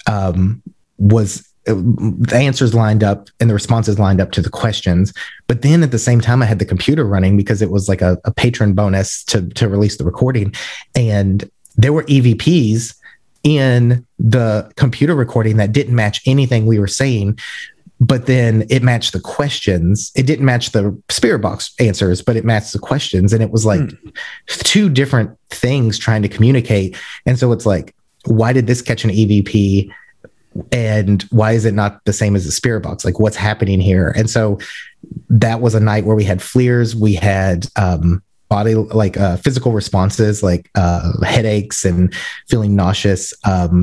was the answers lined up and the responses lined up to the questions. But then at the same time, I had the computer running because it was like a patron bonus to release the recording. And there were EVPs in the computer recording that didn't match anything we were saying. But then it matched the questions. It didn't match the Spirit Box answers, but it matched the questions. And it was like two different things trying to communicate. And so it's like, why did this catch an EVP? And why is it not the same as the Spirit Box? Like, what's happening here? And so that was a night where we had FLIRs, we had body, like physical responses, like headaches and feeling nauseous.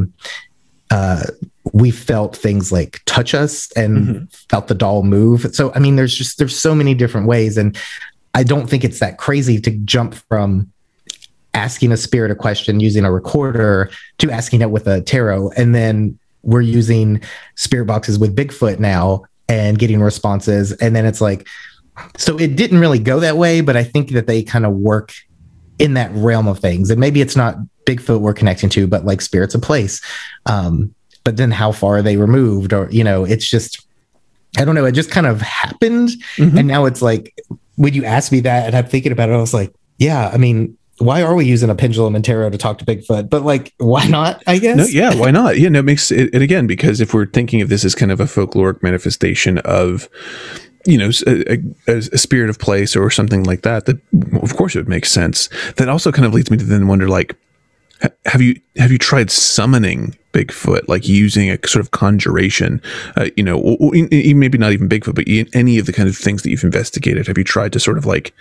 We felt things like touch us and felt the doll move. So, I mean, there's so many different ways. And I don't think it's that crazy to jump from asking a spirit a question using a recorder to asking it with a tarot. And then we're using spirit boxes with Bigfoot now and getting responses. And then it's like, so it didn't really go that way, but I think that they kind of work in that realm of things. And maybe it's not Bigfoot we're connecting to, but like spirits of place. But then how far are they removed? Or, you know, it's just, I don't know. It just kind of happened. And now it's like, when you ask me that and I'm thinking about it, I was like, yeah, I mean, why are we using a pendulum and tarot to talk to Bigfoot? But like, why not, I guess? No, yeah, why not? Yeah, no, it makes it again, because if we're thinking of this as kind of a folkloric manifestation of, you know, a spirit of place or something like that, that of course it would make sense. That also kind of leads me to then wonder, like, have you tried summoning Bigfoot, like using a sort of conjuration, you know, or maybe not even Bigfoot, but any of the kind of things that you've investigated? Have you tried to sort of like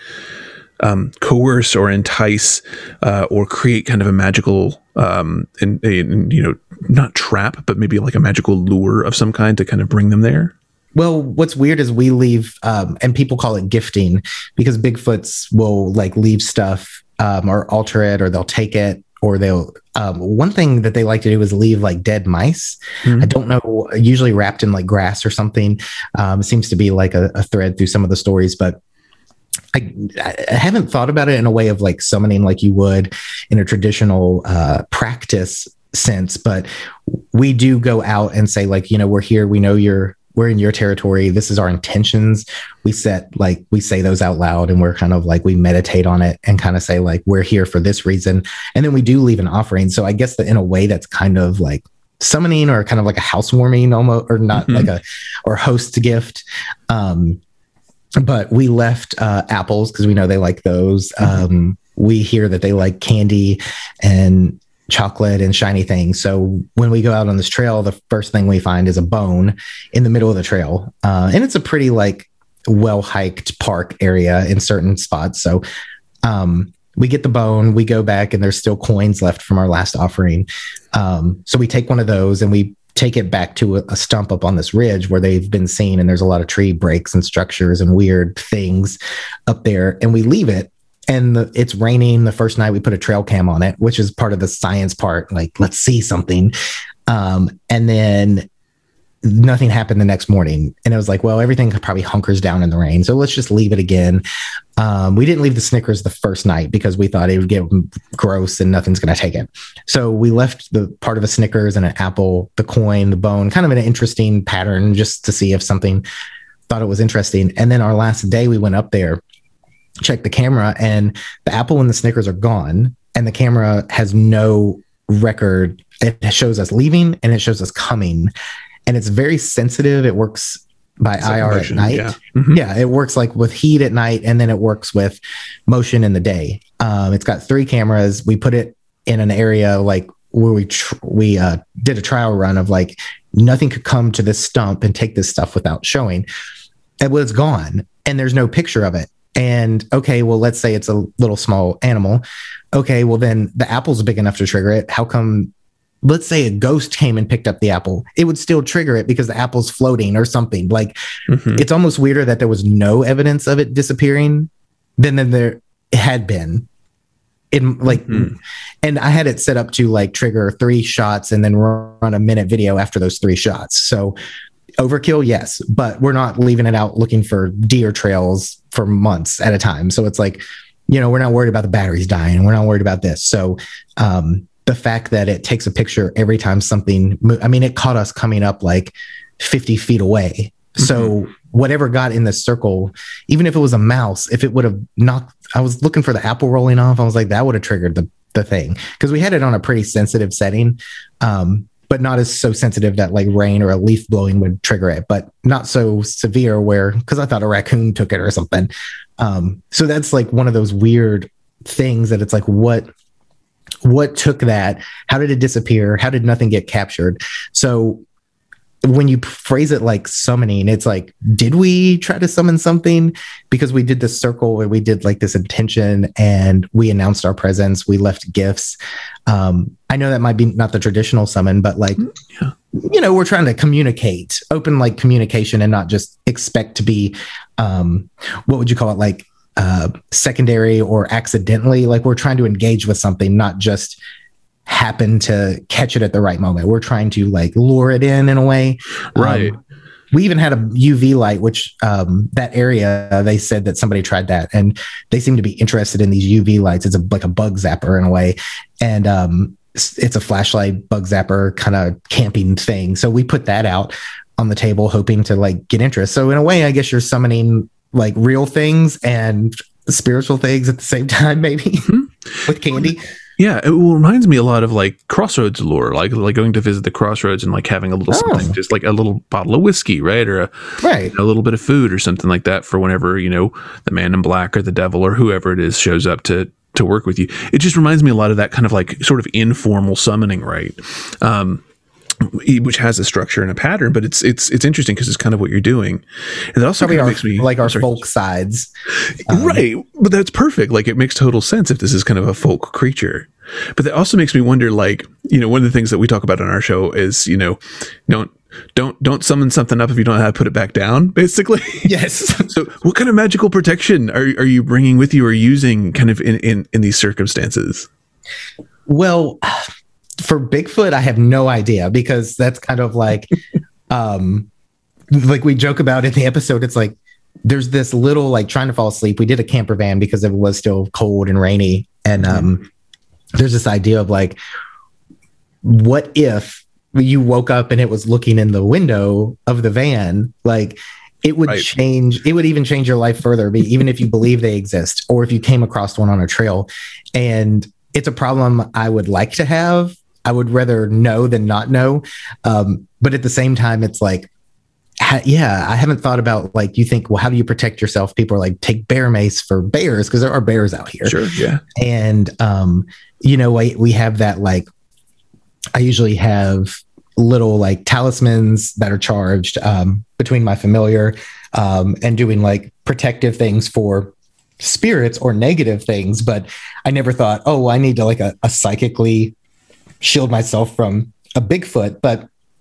coerce or entice or create kind of a magical and you know, not trap, but maybe like a magical lure of some kind to kind of bring them there? Well, what's weird is we leave, and people call it gifting, because Bigfoots will like leave stuff or alter it, or they'll take it, or they'll one thing that they like to do is leave like dead mice. I don't know, usually wrapped in like grass or something. It seems to be like a thread through some of the stories, but I haven't thought about it in a way of like summoning like you would in a traditional practice sense. But we do go out and say, like, you know, we're here, we know we're in your territory, this is our intentions. We say those out loud, and we're kind of like, we meditate on it and kind of say like, we're here for this reason. And then we do leave an offering. So I guess that in a way that's kind of like summoning, or kind of like a housewarming almost, or not like or host gift. But we left apples because we know they like those. We hear that they like candy and chocolate and shiny things. So when we go out on this trail, the first thing we find is a bone in the middle of the trail. And it's a pretty like well-hiked park area in certain spots. So we get the bone, we go back, and there's still coins left from our last offering. So we take one of those and we take it back to a stump up on this ridge where they've been seen, and there's a lot of tree breaks and structures and weird things up there, and we leave it. and it's raining the first night. We put a trail cam on it, which is part of the science part. Like, let's see something. And then nothing happened the next morning. And it was like, well, everything probably hunkers down in the rain, so let's just leave it again. We didn't leave the Snickers the first night because we thought it would get gross and nothing's going to take it. So we left the part of a Snickers and an apple, the coin, the bone, kind of an interesting pattern just to see if something thought it was interesting. And then our last day we went up there, checked the camera, and the apple and the Snickers are gone. And the camera has no record. It shows us leaving and it shows us coming. And it's very sensitive. It works by IR motion, at night. Yeah. Mm-hmm. Yeah, it works like with heat at night, and then it works with motion in the day. It's got 3 cameras. We put it in an area like where we did a trial run of like nothing could come to this stump and take this stuff without showing. And well, it's gone, and there's no picture of it. And okay, well, let's say it's a little small animal. Okay, well then the apple's big enough to trigger it. How come? Let's say a ghost came and picked up the apple, it would still trigger it because the apple's floating or something. Like it's almost weirder that there was no evidence of it disappearing than there had been. In like, and I had it set up to like trigger 3 shots and then run a minute video after those 3 shots. So overkill, yes, but we're not leaving it out looking for deer trails for months at a time. So it's like, we're not worried about the batteries dying, and we're not worried about this. So, the fact that it takes a picture every time something it caught us coming up like 50 feet away. So whatever got in the circle, even if it was a mouse, if it would have knocked, I was looking for the apple rolling off. I was like, that would have triggered the thing. Cause we had it on a pretty sensitive setting, but not as so sensitive that like rain or a leaf blowing would trigger it, but not so severe cause I thought a raccoon took it or something. So that's like one of those weird things that it's like, what took that? How did it disappear? How did nothing get captured? So when you phrase it like summoning, it's like, did we try to summon something? Because we did this circle where we did like this intention and we announced our presence. We left gifts. I know that might be not the traditional summon, but like, we're trying to communicate, open like communication, and not just expect to be, what would you call it? Like, secondary or accidentally, like we're trying to engage with something, not just happen to catch it at the right moment. We're trying to like lure it in a way. Right. We even had a UV light, which that area, they said that somebody tried that and they seem to be interested in these UV lights. It's like a bug zapper in a way. And it's a flashlight bug zapper kind of camping thing. So we put that out on the table, hoping to like get interest. So in a way, I guess you're summoning like real things and spiritual things at the same time, maybe with candy. Yeah, it reminds me a lot of like Crossroads lore, like going to visit the Crossroads and like having a little something, just like a little bottle of whiskey, right, or a little bit of food or something like that for whenever the Man in Black or the devil or whoever it is shows up to work with you. It just reminds me a lot of that kind of like sort of informal summoning, right? Which has a structure and a pattern, but it's interesting because it's kind of what you're doing. And it also kind of makes me like our folk sides, right? But that's perfect. Like it makes total sense if this is kind of a folk creature. But that also makes me wonder, like, one of the things that we talk about on our show is, don't summon something up if you don't know how to put it back down, basically. Yes. So what kind of magical protection are you bringing with you or using kind of in these circumstances? Well, for Bigfoot, I have no idea, because that's kind of like, like we joke about in the episode. It's like, there's this little, like trying to fall asleep. We did a camper van because it was still cold and rainy. And there's this idea of like, what if you woke up and it was looking in the window of the van? Like it would change. It would even change your life further, even if you believe they exist, or if you came across one on a trail. And it's a problem I would like to have. I would rather know than not know. But at the same time, it's like, I haven't thought about, like, you think, well, how do you protect yourself? People are like, take bear mace for bears, because there are bears out here. Sure, yeah. And, we have that, like, I usually have little like talismans that are charged between my familiar and doing like protective things for spirits or negative things. But I never thought, I need to like a psychically shield myself from a Bigfoot. But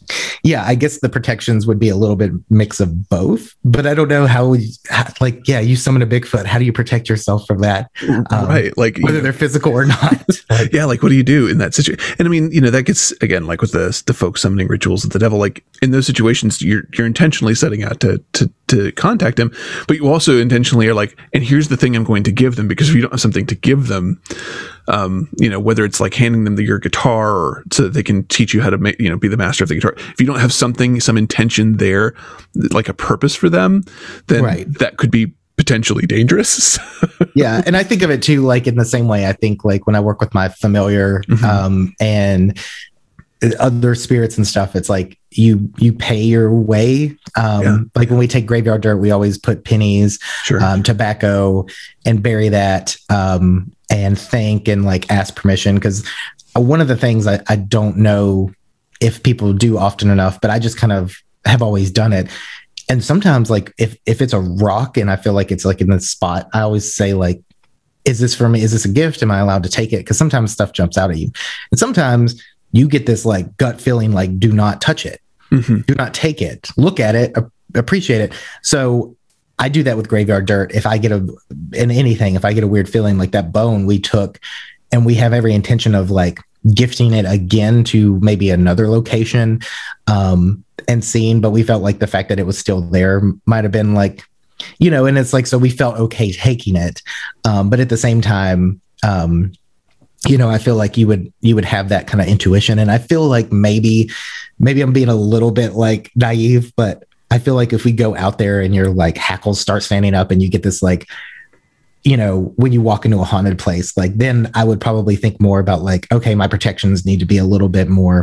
Yeah, I guess the protections would be a little bit mix of both, but I don't know you summon a Bigfoot. How do you protect yourself from that? Right. Like whether they're physical or not. Yeah. Like, what do you do in that situation? And I mean, that gets, again, like with the folk summoning rituals of the devil, like in those situations, you're intentionally setting out to contact him, but you also intentionally are like, and here's the thing I'm going to give them, because if you don't have something to give them, whether it's like handing them your guitar or so that they can teach you how to make, be the master of the guitar. If you don't have some intention there, like a purpose for them, then that could be potentially dangerous. Yeah. And I think of it too, like in the same way, I think like when I work with my familiar, and other spirits and stuff, it's like you pay your way. Like when we take graveyard dirt, we always put pennies, tobacco, and bury that, and thank and like ask permission. Because one of the things I don't know if people do often enough, but I just kind of have always done it. And sometimes like if it's a rock and I feel like it's like in the spot, I always say like, is this for me? Is this a gift? Am I allowed to take it? Because sometimes stuff jumps out at you. And sometimes you get this like gut feeling, like, do not touch it. Do not take it. Look at it, appreciate it. So I do that with graveyard dirt. If I get if I get a weird feeling, like that bone we took, and we have every intention of like gifting it again to maybe another location, and seeing, but we felt like the fact that it was still there might have been like, and it's like, so we felt okay taking it. But at the same time, I feel like you would have that kind of intuition. And I feel like maybe I'm being a little bit like naive, but I feel like if we go out there and your like hackles start standing up and you get this like, when you walk into a haunted place, like then I would probably think more about like, okay, my protections need to be a little bit more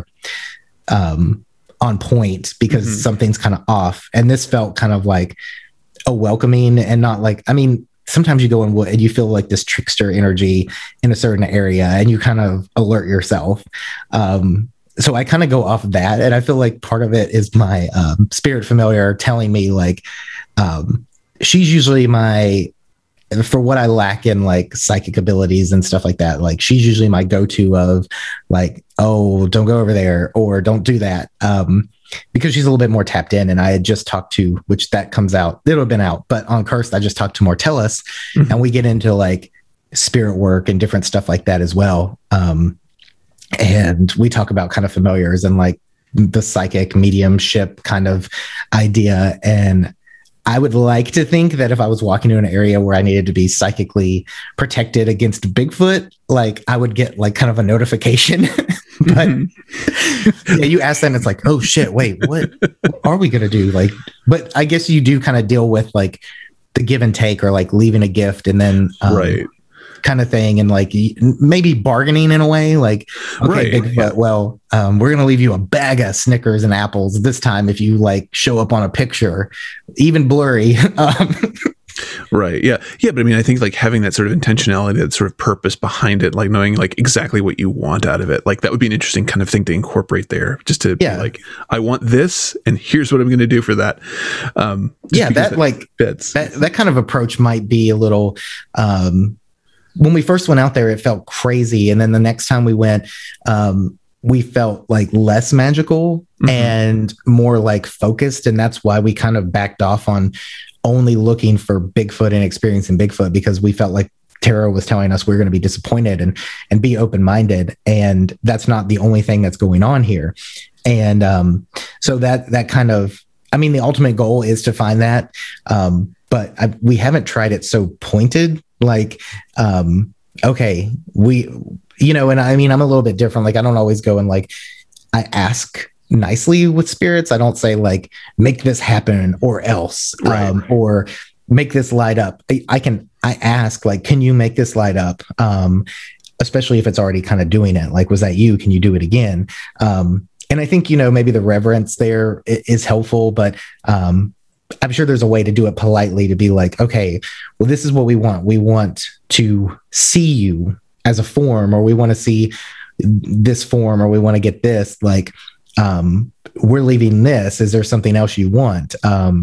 on point, because something's kind of off. And this felt kind of like a welcoming, and not like, I mean, sometimes you go in and you feel like this trickster energy in a certain area and you kind of alert yourself. So I kind of go off that. And I feel like part of it is my spirit familiar telling me like, she's usually for what I lack in like psychic abilities and stuff like that. Like she's usually my go-to of like, oh, don't go over there or don't do that. Because she's a little bit more tapped in. And I had just talked to, which that comes out, it'll have been out, but on Cursed, I just talked to Mortellus, and we get into like spirit work and different stuff like that as well. And we talk about kind of familiars and like the psychic mediumship kind of idea. And I would like to think that if I was walking to an area where I needed to be psychically protected against Bigfoot, like I would get like kind of a notification. But you ask them, it's like, oh shit, wait, what are we going to do? Like, but I guess you do kind of deal with like the give and take, or like leaving a gift and then, kind of thing. And like maybe bargaining in a way, like, okay, Bigfoot, well, we're going to leave you a bag of Snickers and apples this time if you like show up on a picture, even blurry. Right. Yeah. Yeah. But I mean, I think like having that sort of intentionality, that sort of purpose behind it, like knowing like exactly what you want out of it, like that would be an interesting kind of thing to incorporate there, just to be like, I want this and here's what I'm going to do for that. That like fits. That kind of approach might be a little, when we first went out there, it felt crazy. And then the next time we went, we felt like less magical and more like focused. And that's why we kind of backed off on only looking for Bigfoot and experiencing Bigfoot, because we felt like Tara was telling us we're going to be disappointed and be open-minded. And that's not the only thing that's going on here. And so that kind of, I mean, the ultimate goal is to find that. But we haven't tried it so pointed, like, okay, and I mean, I'm a little bit different. Like, I don't always go and like, I ask nicely with spirits. I don't say like, make this happen or else, or make this light up. I ask like, can you make this light up? Especially if it's already kind of doing it. Like, was that you? Can you do it again? And I think, maybe the reverence there is helpful, but, I'm sure there's a way to do it politely, to be like, okay, well, this is what we want. We want to see you as a form, or we want to see this form, or we want to get this, like, we're leaving this. Is there something else you want?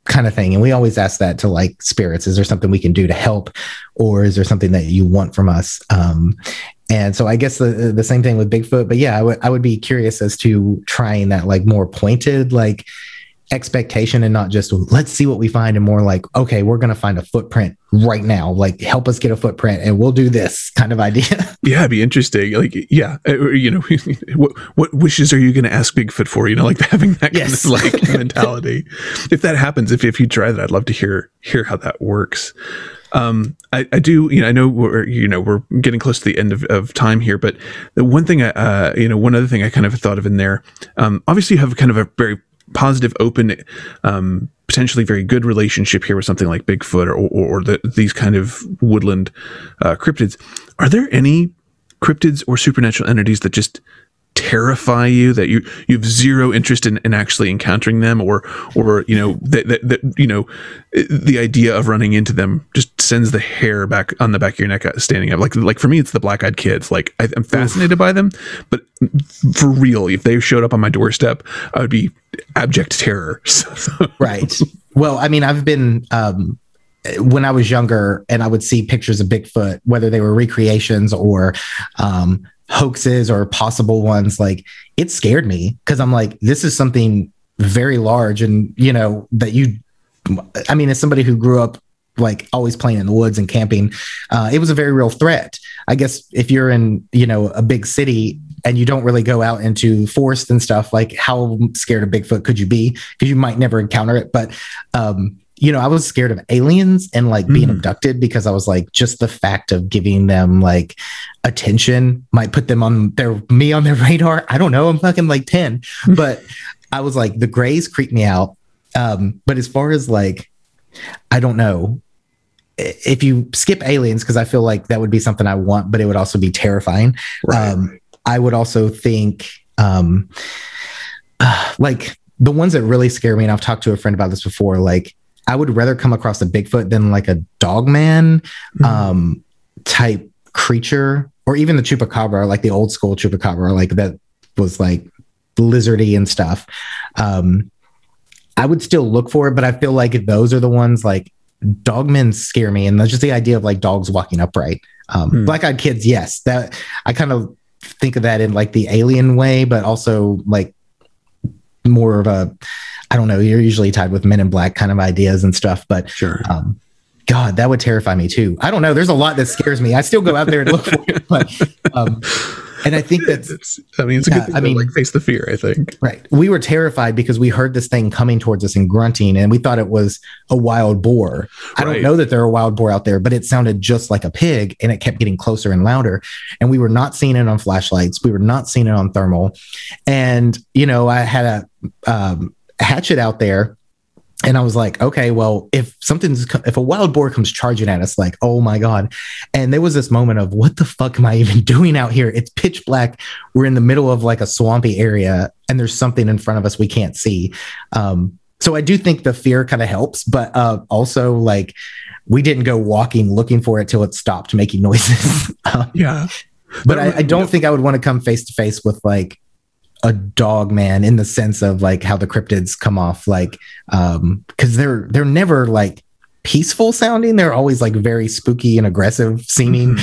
kind of thing. And we always ask that to like spirits. Is there something we can do to help, or is there something that you want from us? And so I guess the same thing with Bigfoot, but yeah, I would be curious as to trying that like more pointed, like expectation, and not just let's see what we find, and more like, okay, we're going to find a footprint right now, like help us get a footprint and we'll do this kind of idea. Yeah, it'd be interesting. Like, yeah, you know, what wishes are you going to ask Bigfoot for? You know, like having that kind of like mentality. If that happens, if you try that, I'd love to hear how that works. I do, you know, I know we're getting close to the end of time here, but the one thing one other thing I kind of thought of in there, obviously you have kind of a very positive, open, potentially very good relationship here with something like Bigfoot or these kind of woodland cryptids. Are there any cryptids or supernatural entities that just terrify you, that you have zero interest in actually encountering them, or you know that you know the idea of running into them just sends the hair back on the back of your neck standing up? Like for me, it's the black-eyed kids. Like I'm fascinated by them, but for real, if they showed up on my doorstep, I would be abject terror. Right. Well, I mean, I've been when I was younger, and I would see pictures of Bigfoot, whether they were recreations or hoaxes or possible ones, like it scared me, because I'm like, this is something very large, and you know that I mean, as somebody who grew up like always playing in the woods and camping, it was a very real threat. I guess if you're in, you know, a big city and you don't really go out into forest and stuff, like how scared of Bigfoot could you be? Because you might never encounter it. But you know, I was scared of aliens and like being abducted, because I was like, just the fact of giving them like attention might put them on their radar. I don't know. I'm fucking like 10, but I was like, the grays creep me out. But as far as like, I don't know, if you skip aliens, because I feel like that would be something I want, but it would also be terrifying. Right. I would also think like the ones that really scare me, and I've talked to a friend about this before, like I would rather come across a Bigfoot than like a dogman type creature, or even the chupacabra, like the old school chupacabra, like that was like lizardy and stuff. I would still look for it, but I feel like those are the ones, like dogmen scare me. And that's just the idea of like dogs walking upright. Black-eyed kids, yes, that I kind of think of that in like the alien way, but also like more of a, I don't know, you're usually tied with Men in Black kind of ideas and stuff, but sure. God, that would terrify me too. I don't know. There's a lot that scares me. I still go out there and look for it, but and I think that's, it's a good thing to like face the fear, I think. Right. We were terrified because we heard this thing coming towards us and grunting, and we thought it was a wild boar. I don't know that there are wild boar out there, but it sounded just like a pig, and it kept getting closer and louder. And we were not seeing it on flashlights. We were not seeing it on thermal. And, you know, I had a hatchet out there, and I was like, okay, well, if a wild boar comes charging at us, like, oh my God. And there was this moment of, what the fuck am I even doing out here? It's pitch black. We're in the middle of like a swampy area, and there's something in front of us we can't see. So I do think the fear kind of helps, but also like we didn't go walking looking for it till it stopped making noises. Yeah. But I don't think I would want to come face to face with like a dog man, in the sense of like how the cryptids come off, like because they're never like peaceful sounding. They're always like very spooky and aggressive seeming.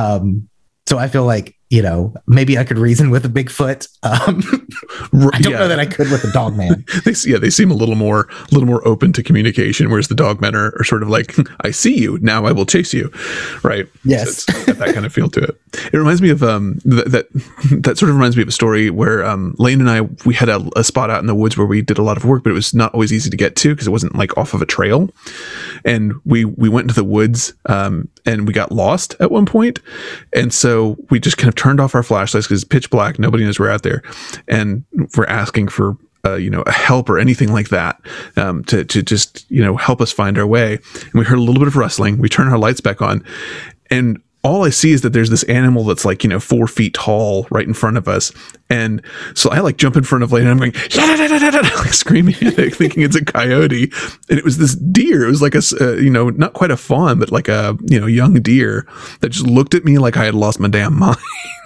So I feel like, you know, maybe I could reason with a Bigfoot. I don't know that I could with a dog man. They seem a little more open to communication, whereas the dog men are sort of like, I see you, now I will chase you. Right. Yes. So it's got that kind of feel to it. It reminds me of that sort of reminds me of a story where Lane and I, we had a spot out in the woods where we did a lot of work, but it was not always easy to get to because it wasn't like off of a trail. And we went into the woods and we got lost at one point. And so we just kind of turned off our flashlights because it's pitch black. Nobody knows we're out there. And we're asking for, a help or anything like that to just, help us find our way. And we heard a little bit of rustling. We turn our lights back on. And all I see is that there's this animal that's like, 4 feet tall right in front of us. And so I like jump in front of Lane and I'm going, like screaming at it, thinking it's a coyote. And it was this deer. It was like not quite a fawn, but like a, young deer that just looked at me like I had lost my damn mind.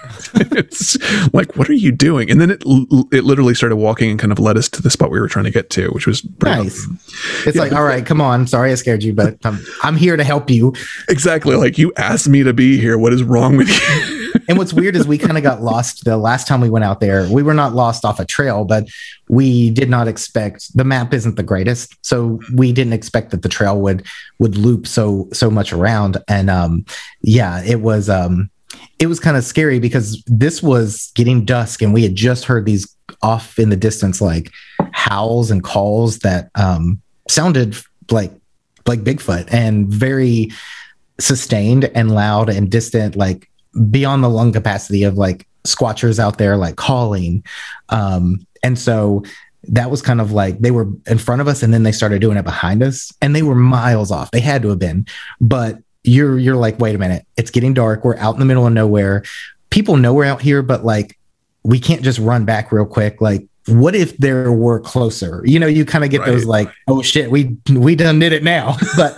It's like, what are you doing? And then it literally started walking and kind of led us to the spot we were trying to get to, which was nice. It's like, all right, come on. Sorry I scared you, but I'm here to help you. Exactly. Like, you asked me to be here. What is wrong with you? And what's weird is we kind of got lost the last time we went out there. We were not lost off a trail, but we did not expect, the map isn't the greatest. So we didn't expect that the trail would loop so much around. And it was kind of scary because this was getting dusk and we had just heard these off in the distance, like howls and calls that sounded like Bigfoot, and very sustained and loud and distant, like beyond the lung capacity of like squatchers out there, like calling. And so that was kind of like, they were in front of us and then they started doing it behind us, and they were miles off. They had to have been, but you're like, wait a minute, it's getting dark. We're out in the middle of nowhere. People know we're out here, but like, we can't just run back real quick. Like, what if there were closer? You know, you kind of get those like, oh shit, we done did it now. But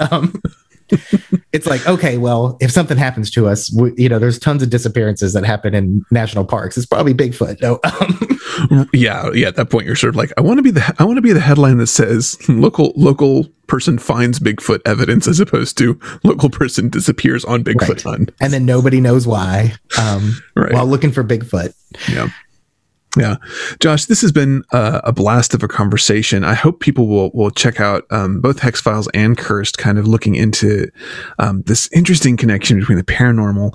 it's like, okay, well, if something happens to us, there's tons of disappearances that happen in national parks. It's probably Bigfoot. No. Yeah. At that point, you're sort of like, I want to be the headline that says local person finds Bigfoot evidence, as opposed to local person disappears on Bigfoot hunt, and then nobody knows why while looking for Bigfoot. Yeah. Josh, this has been a blast of a conversation. I hope people will check out both Hex Files and Cursed, kind of looking into this interesting connection between the paranormal,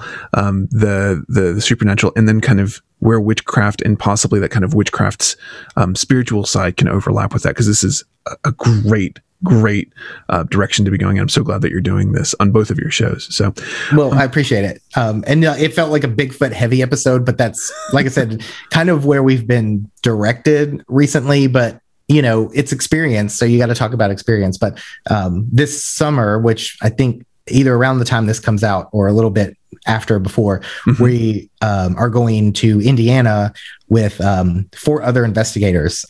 the supernatural, and then kind of where witchcraft and possibly that kind of witchcraft's spiritual side can overlap with that. Because this is a great direction to be going. I'm so glad that you're doing this on both of your shows. So, well, I appreciate it. And it felt like a Bigfoot heavy episode, but that's, like I said, kind of where we've been directed recently, but it's experience. So you got to talk about experience. But this summer, which I think either around the time this comes out or a little bit after before, we are going to Indiana with 4 other investigators.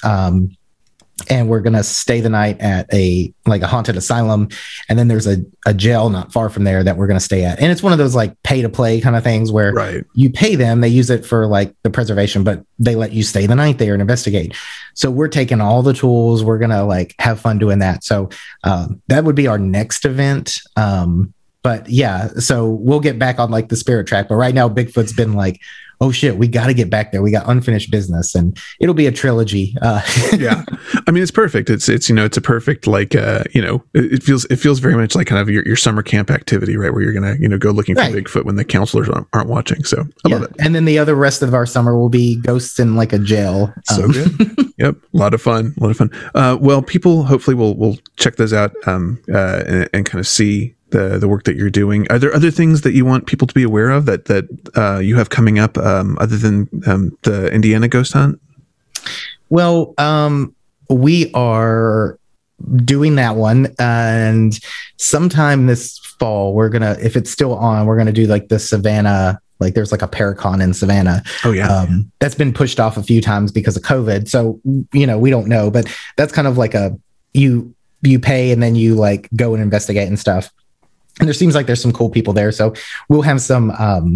And we're going to stay the night at a haunted asylum. And then there's a jail not far from there that we're going to stay at. And it's one of those like pay to play kind of things where you pay them, they use it for like the preservation, but they let you stay the night there and investigate. So we're taking all the tools. We're going to like have fun doing that. So that would be our next event. But yeah, so we'll get back on like the spirit track. But right now, Bigfoot's been like, oh shit, we got to get back there. We got unfinished business, and it'll be a trilogy. Yeah. I mean, it's perfect. It's a perfect, like, it feels very much like kind of your summer camp activity, right? Where you're going to, go looking for Bigfoot when the counselors aren't watching. So I love it. And then the other rest of our summer will be ghosts in like a jail. So good. Yep. A lot of fun. Well, people hopefully will check those out, and kind of see the work that you're doing. Are there other things that you want people to be aware of that you have coming up, other than the Indiana ghost hunt? Well, we are doing that one, and sometime this fall we're gonna, if it's still on, we're gonna do like the Savannah. Like there's like a Paracon in Savannah. Oh yeah. That's been pushed off a few times because of COVID. So we don't know, but that's kind of like you pay and then you like go and investigate and stuff. And there seems like there's some cool people there. So we'll have some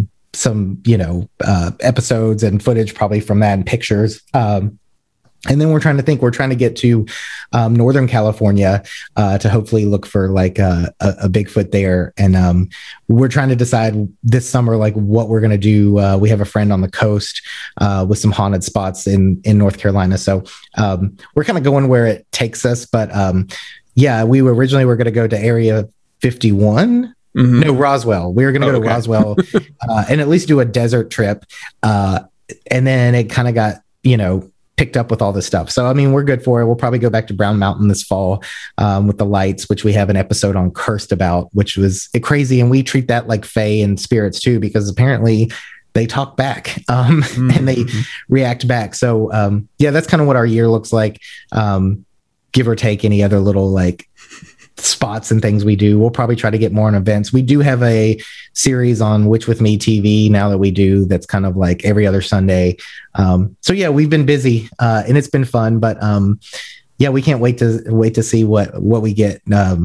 episodes and footage probably from that and pictures. And then we're trying to get to Northern California to hopefully look for like a Bigfoot there. And we're trying to decide this summer, like what we're going to do. We have a friend on the coast with some haunted spots in North Carolina. So we're kind of going where it takes us. But we originally were going to go to Area 51. No, Roswell. We were going to go to Roswell and at least do a desert trip. And then it kind of got, picked up with all this stuff. So, I mean, we're good for it. We'll probably go back to Brown Mountain this fall with the lights, which we have an episode on Cursed about, which was crazy. And we treat that like fae and spirits too, because apparently they talk back and they react back. So, that's kind of what our year looks like. Give or take any other little like spots and things we do. We'll probably try to get more on events. We do have a series on Witch With Me TV now that we do, that's kind of like every other Sunday. We've been busy and it's been fun, but we can't wait to see what we get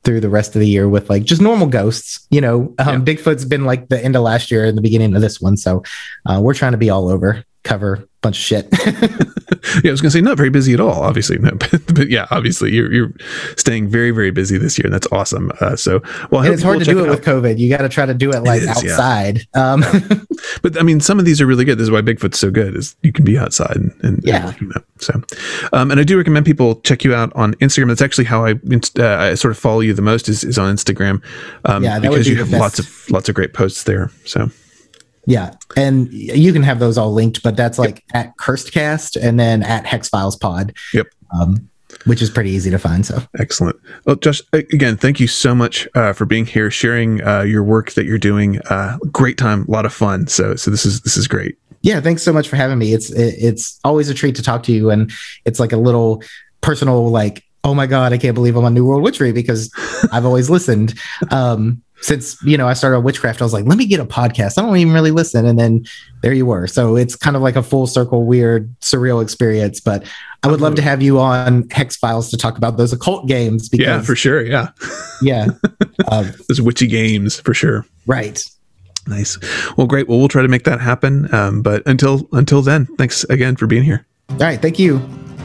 through the rest of the year with like just normal ghosts. Bigfoot's been like the end of last year and the beginning of this one. So we're trying to be all over, cover a bunch of shit. Yeah, I was going to say not very busy at all, obviously. No, but yeah, obviously you're staying very, very busy this year, and that's awesome. It's hard to do it with COVID. You got to try to do it like outside. Yeah. But I mean, some of these are really good. This is why Bigfoot's so good, is you can be outside and looking up. So, and I do recommend people check you out on Instagram. That's actually how I sort of follow you the most is on Instagram. Because you have lots of great posts there. So. Yeah, and you can have those all linked, but that's like at Cursedcast and then at Hex Files Pod. Yep. Which is pretty easy to find. So excellent. Well, Josh, again, thank you so much for being here, sharing your work that you're doing. Great time, a lot of fun. So this is great. Yeah, thanks so much for having me. It's always a treat to talk to you, and it's like a little personal, like, oh my God, I can't believe I'm on New World Witchery, because I've always listened. Since, I started on Witchcraft, I was like, let me get a podcast. I don't even really listen. And then there you were. So it's kind of like a full circle, weird, surreal experience. But I would love to have you on Hex Files to talk about those occult games. Because, yeah, for sure. Yeah. Yeah. Those witchy games, for sure. Right. Nice. Well, great. Well, we'll try to make that happen. But until then, thanks again for being here. All right. Thank you.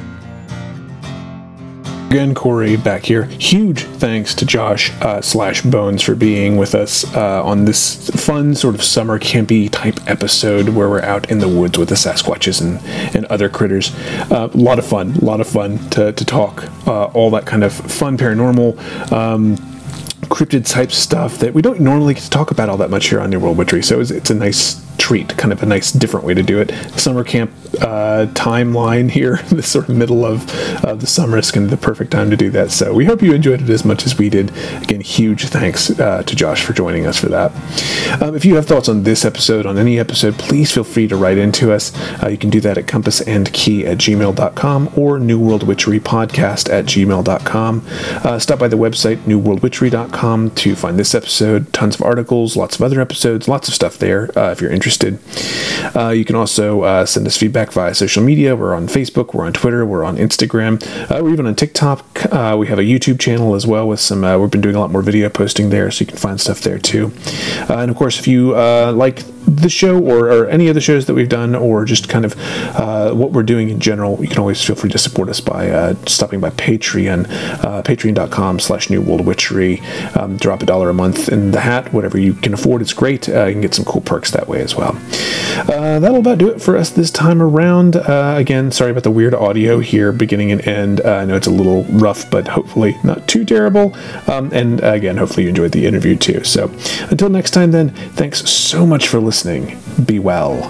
Again, Corey back here. Huge thanks to Josh / Bones for being with us on this fun sort of summer campy type episode where we're out in the woods with the Sasquatches and other critters. A lot of fun to talk all that kind of fun paranormal cryptid type stuff that we don't normally get to talk about all that much here on New World Witchery. So it's a nice treat, kind of a nice different way to do it. Summer camp timeline here, the sort of middle of the summer is kind of the perfect time to do that. So we hope you enjoyed it as much as we did. Again, huge thanks to Josh for joining us for that. If you have thoughts on this episode, on any episode, please feel free to write into us. You can do that at compassandkey@gmail.com or newworldwitcherypodcast@gmail.com. Stop by the website newworldwitchery.com to find this episode. Tons of articles, lots of other episodes, lots of stuff there if you're interested. You can also send us feedback via social media. We're on Facebook, we're on Twitter, we're on Instagram, we're even on TikTok. We have a YouTube channel as well with some, we've been doing a lot more video posting there, so you can find stuff there too. And of course, if you like the show or any of the shows that we've done, or just kind of what we're doing in general, you can always feel free to support us by stopping by Patreon, patreon.com/newworldwitchery. Drop $1 a month in the hat, whatever you can afford. It's great. You can get some cool perks that way as well. That'll about do it for us this time around. Again, sorry about the weird audio here, beginning and end. I know it's a little rough, but hopefully not too terrible. And again, hopefully you enjoyed the interview too. So until next time then, thanks so much for listening. Be well.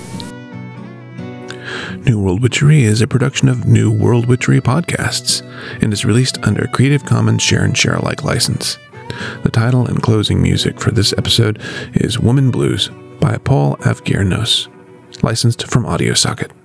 New World Witchery is a production of New World Witchery Podcasts and is released under a Creative Commons Share and Share Alike license. The title and closing music for this episode is Woman Blues by Paul Avgiernos, licensed from AudioSocket.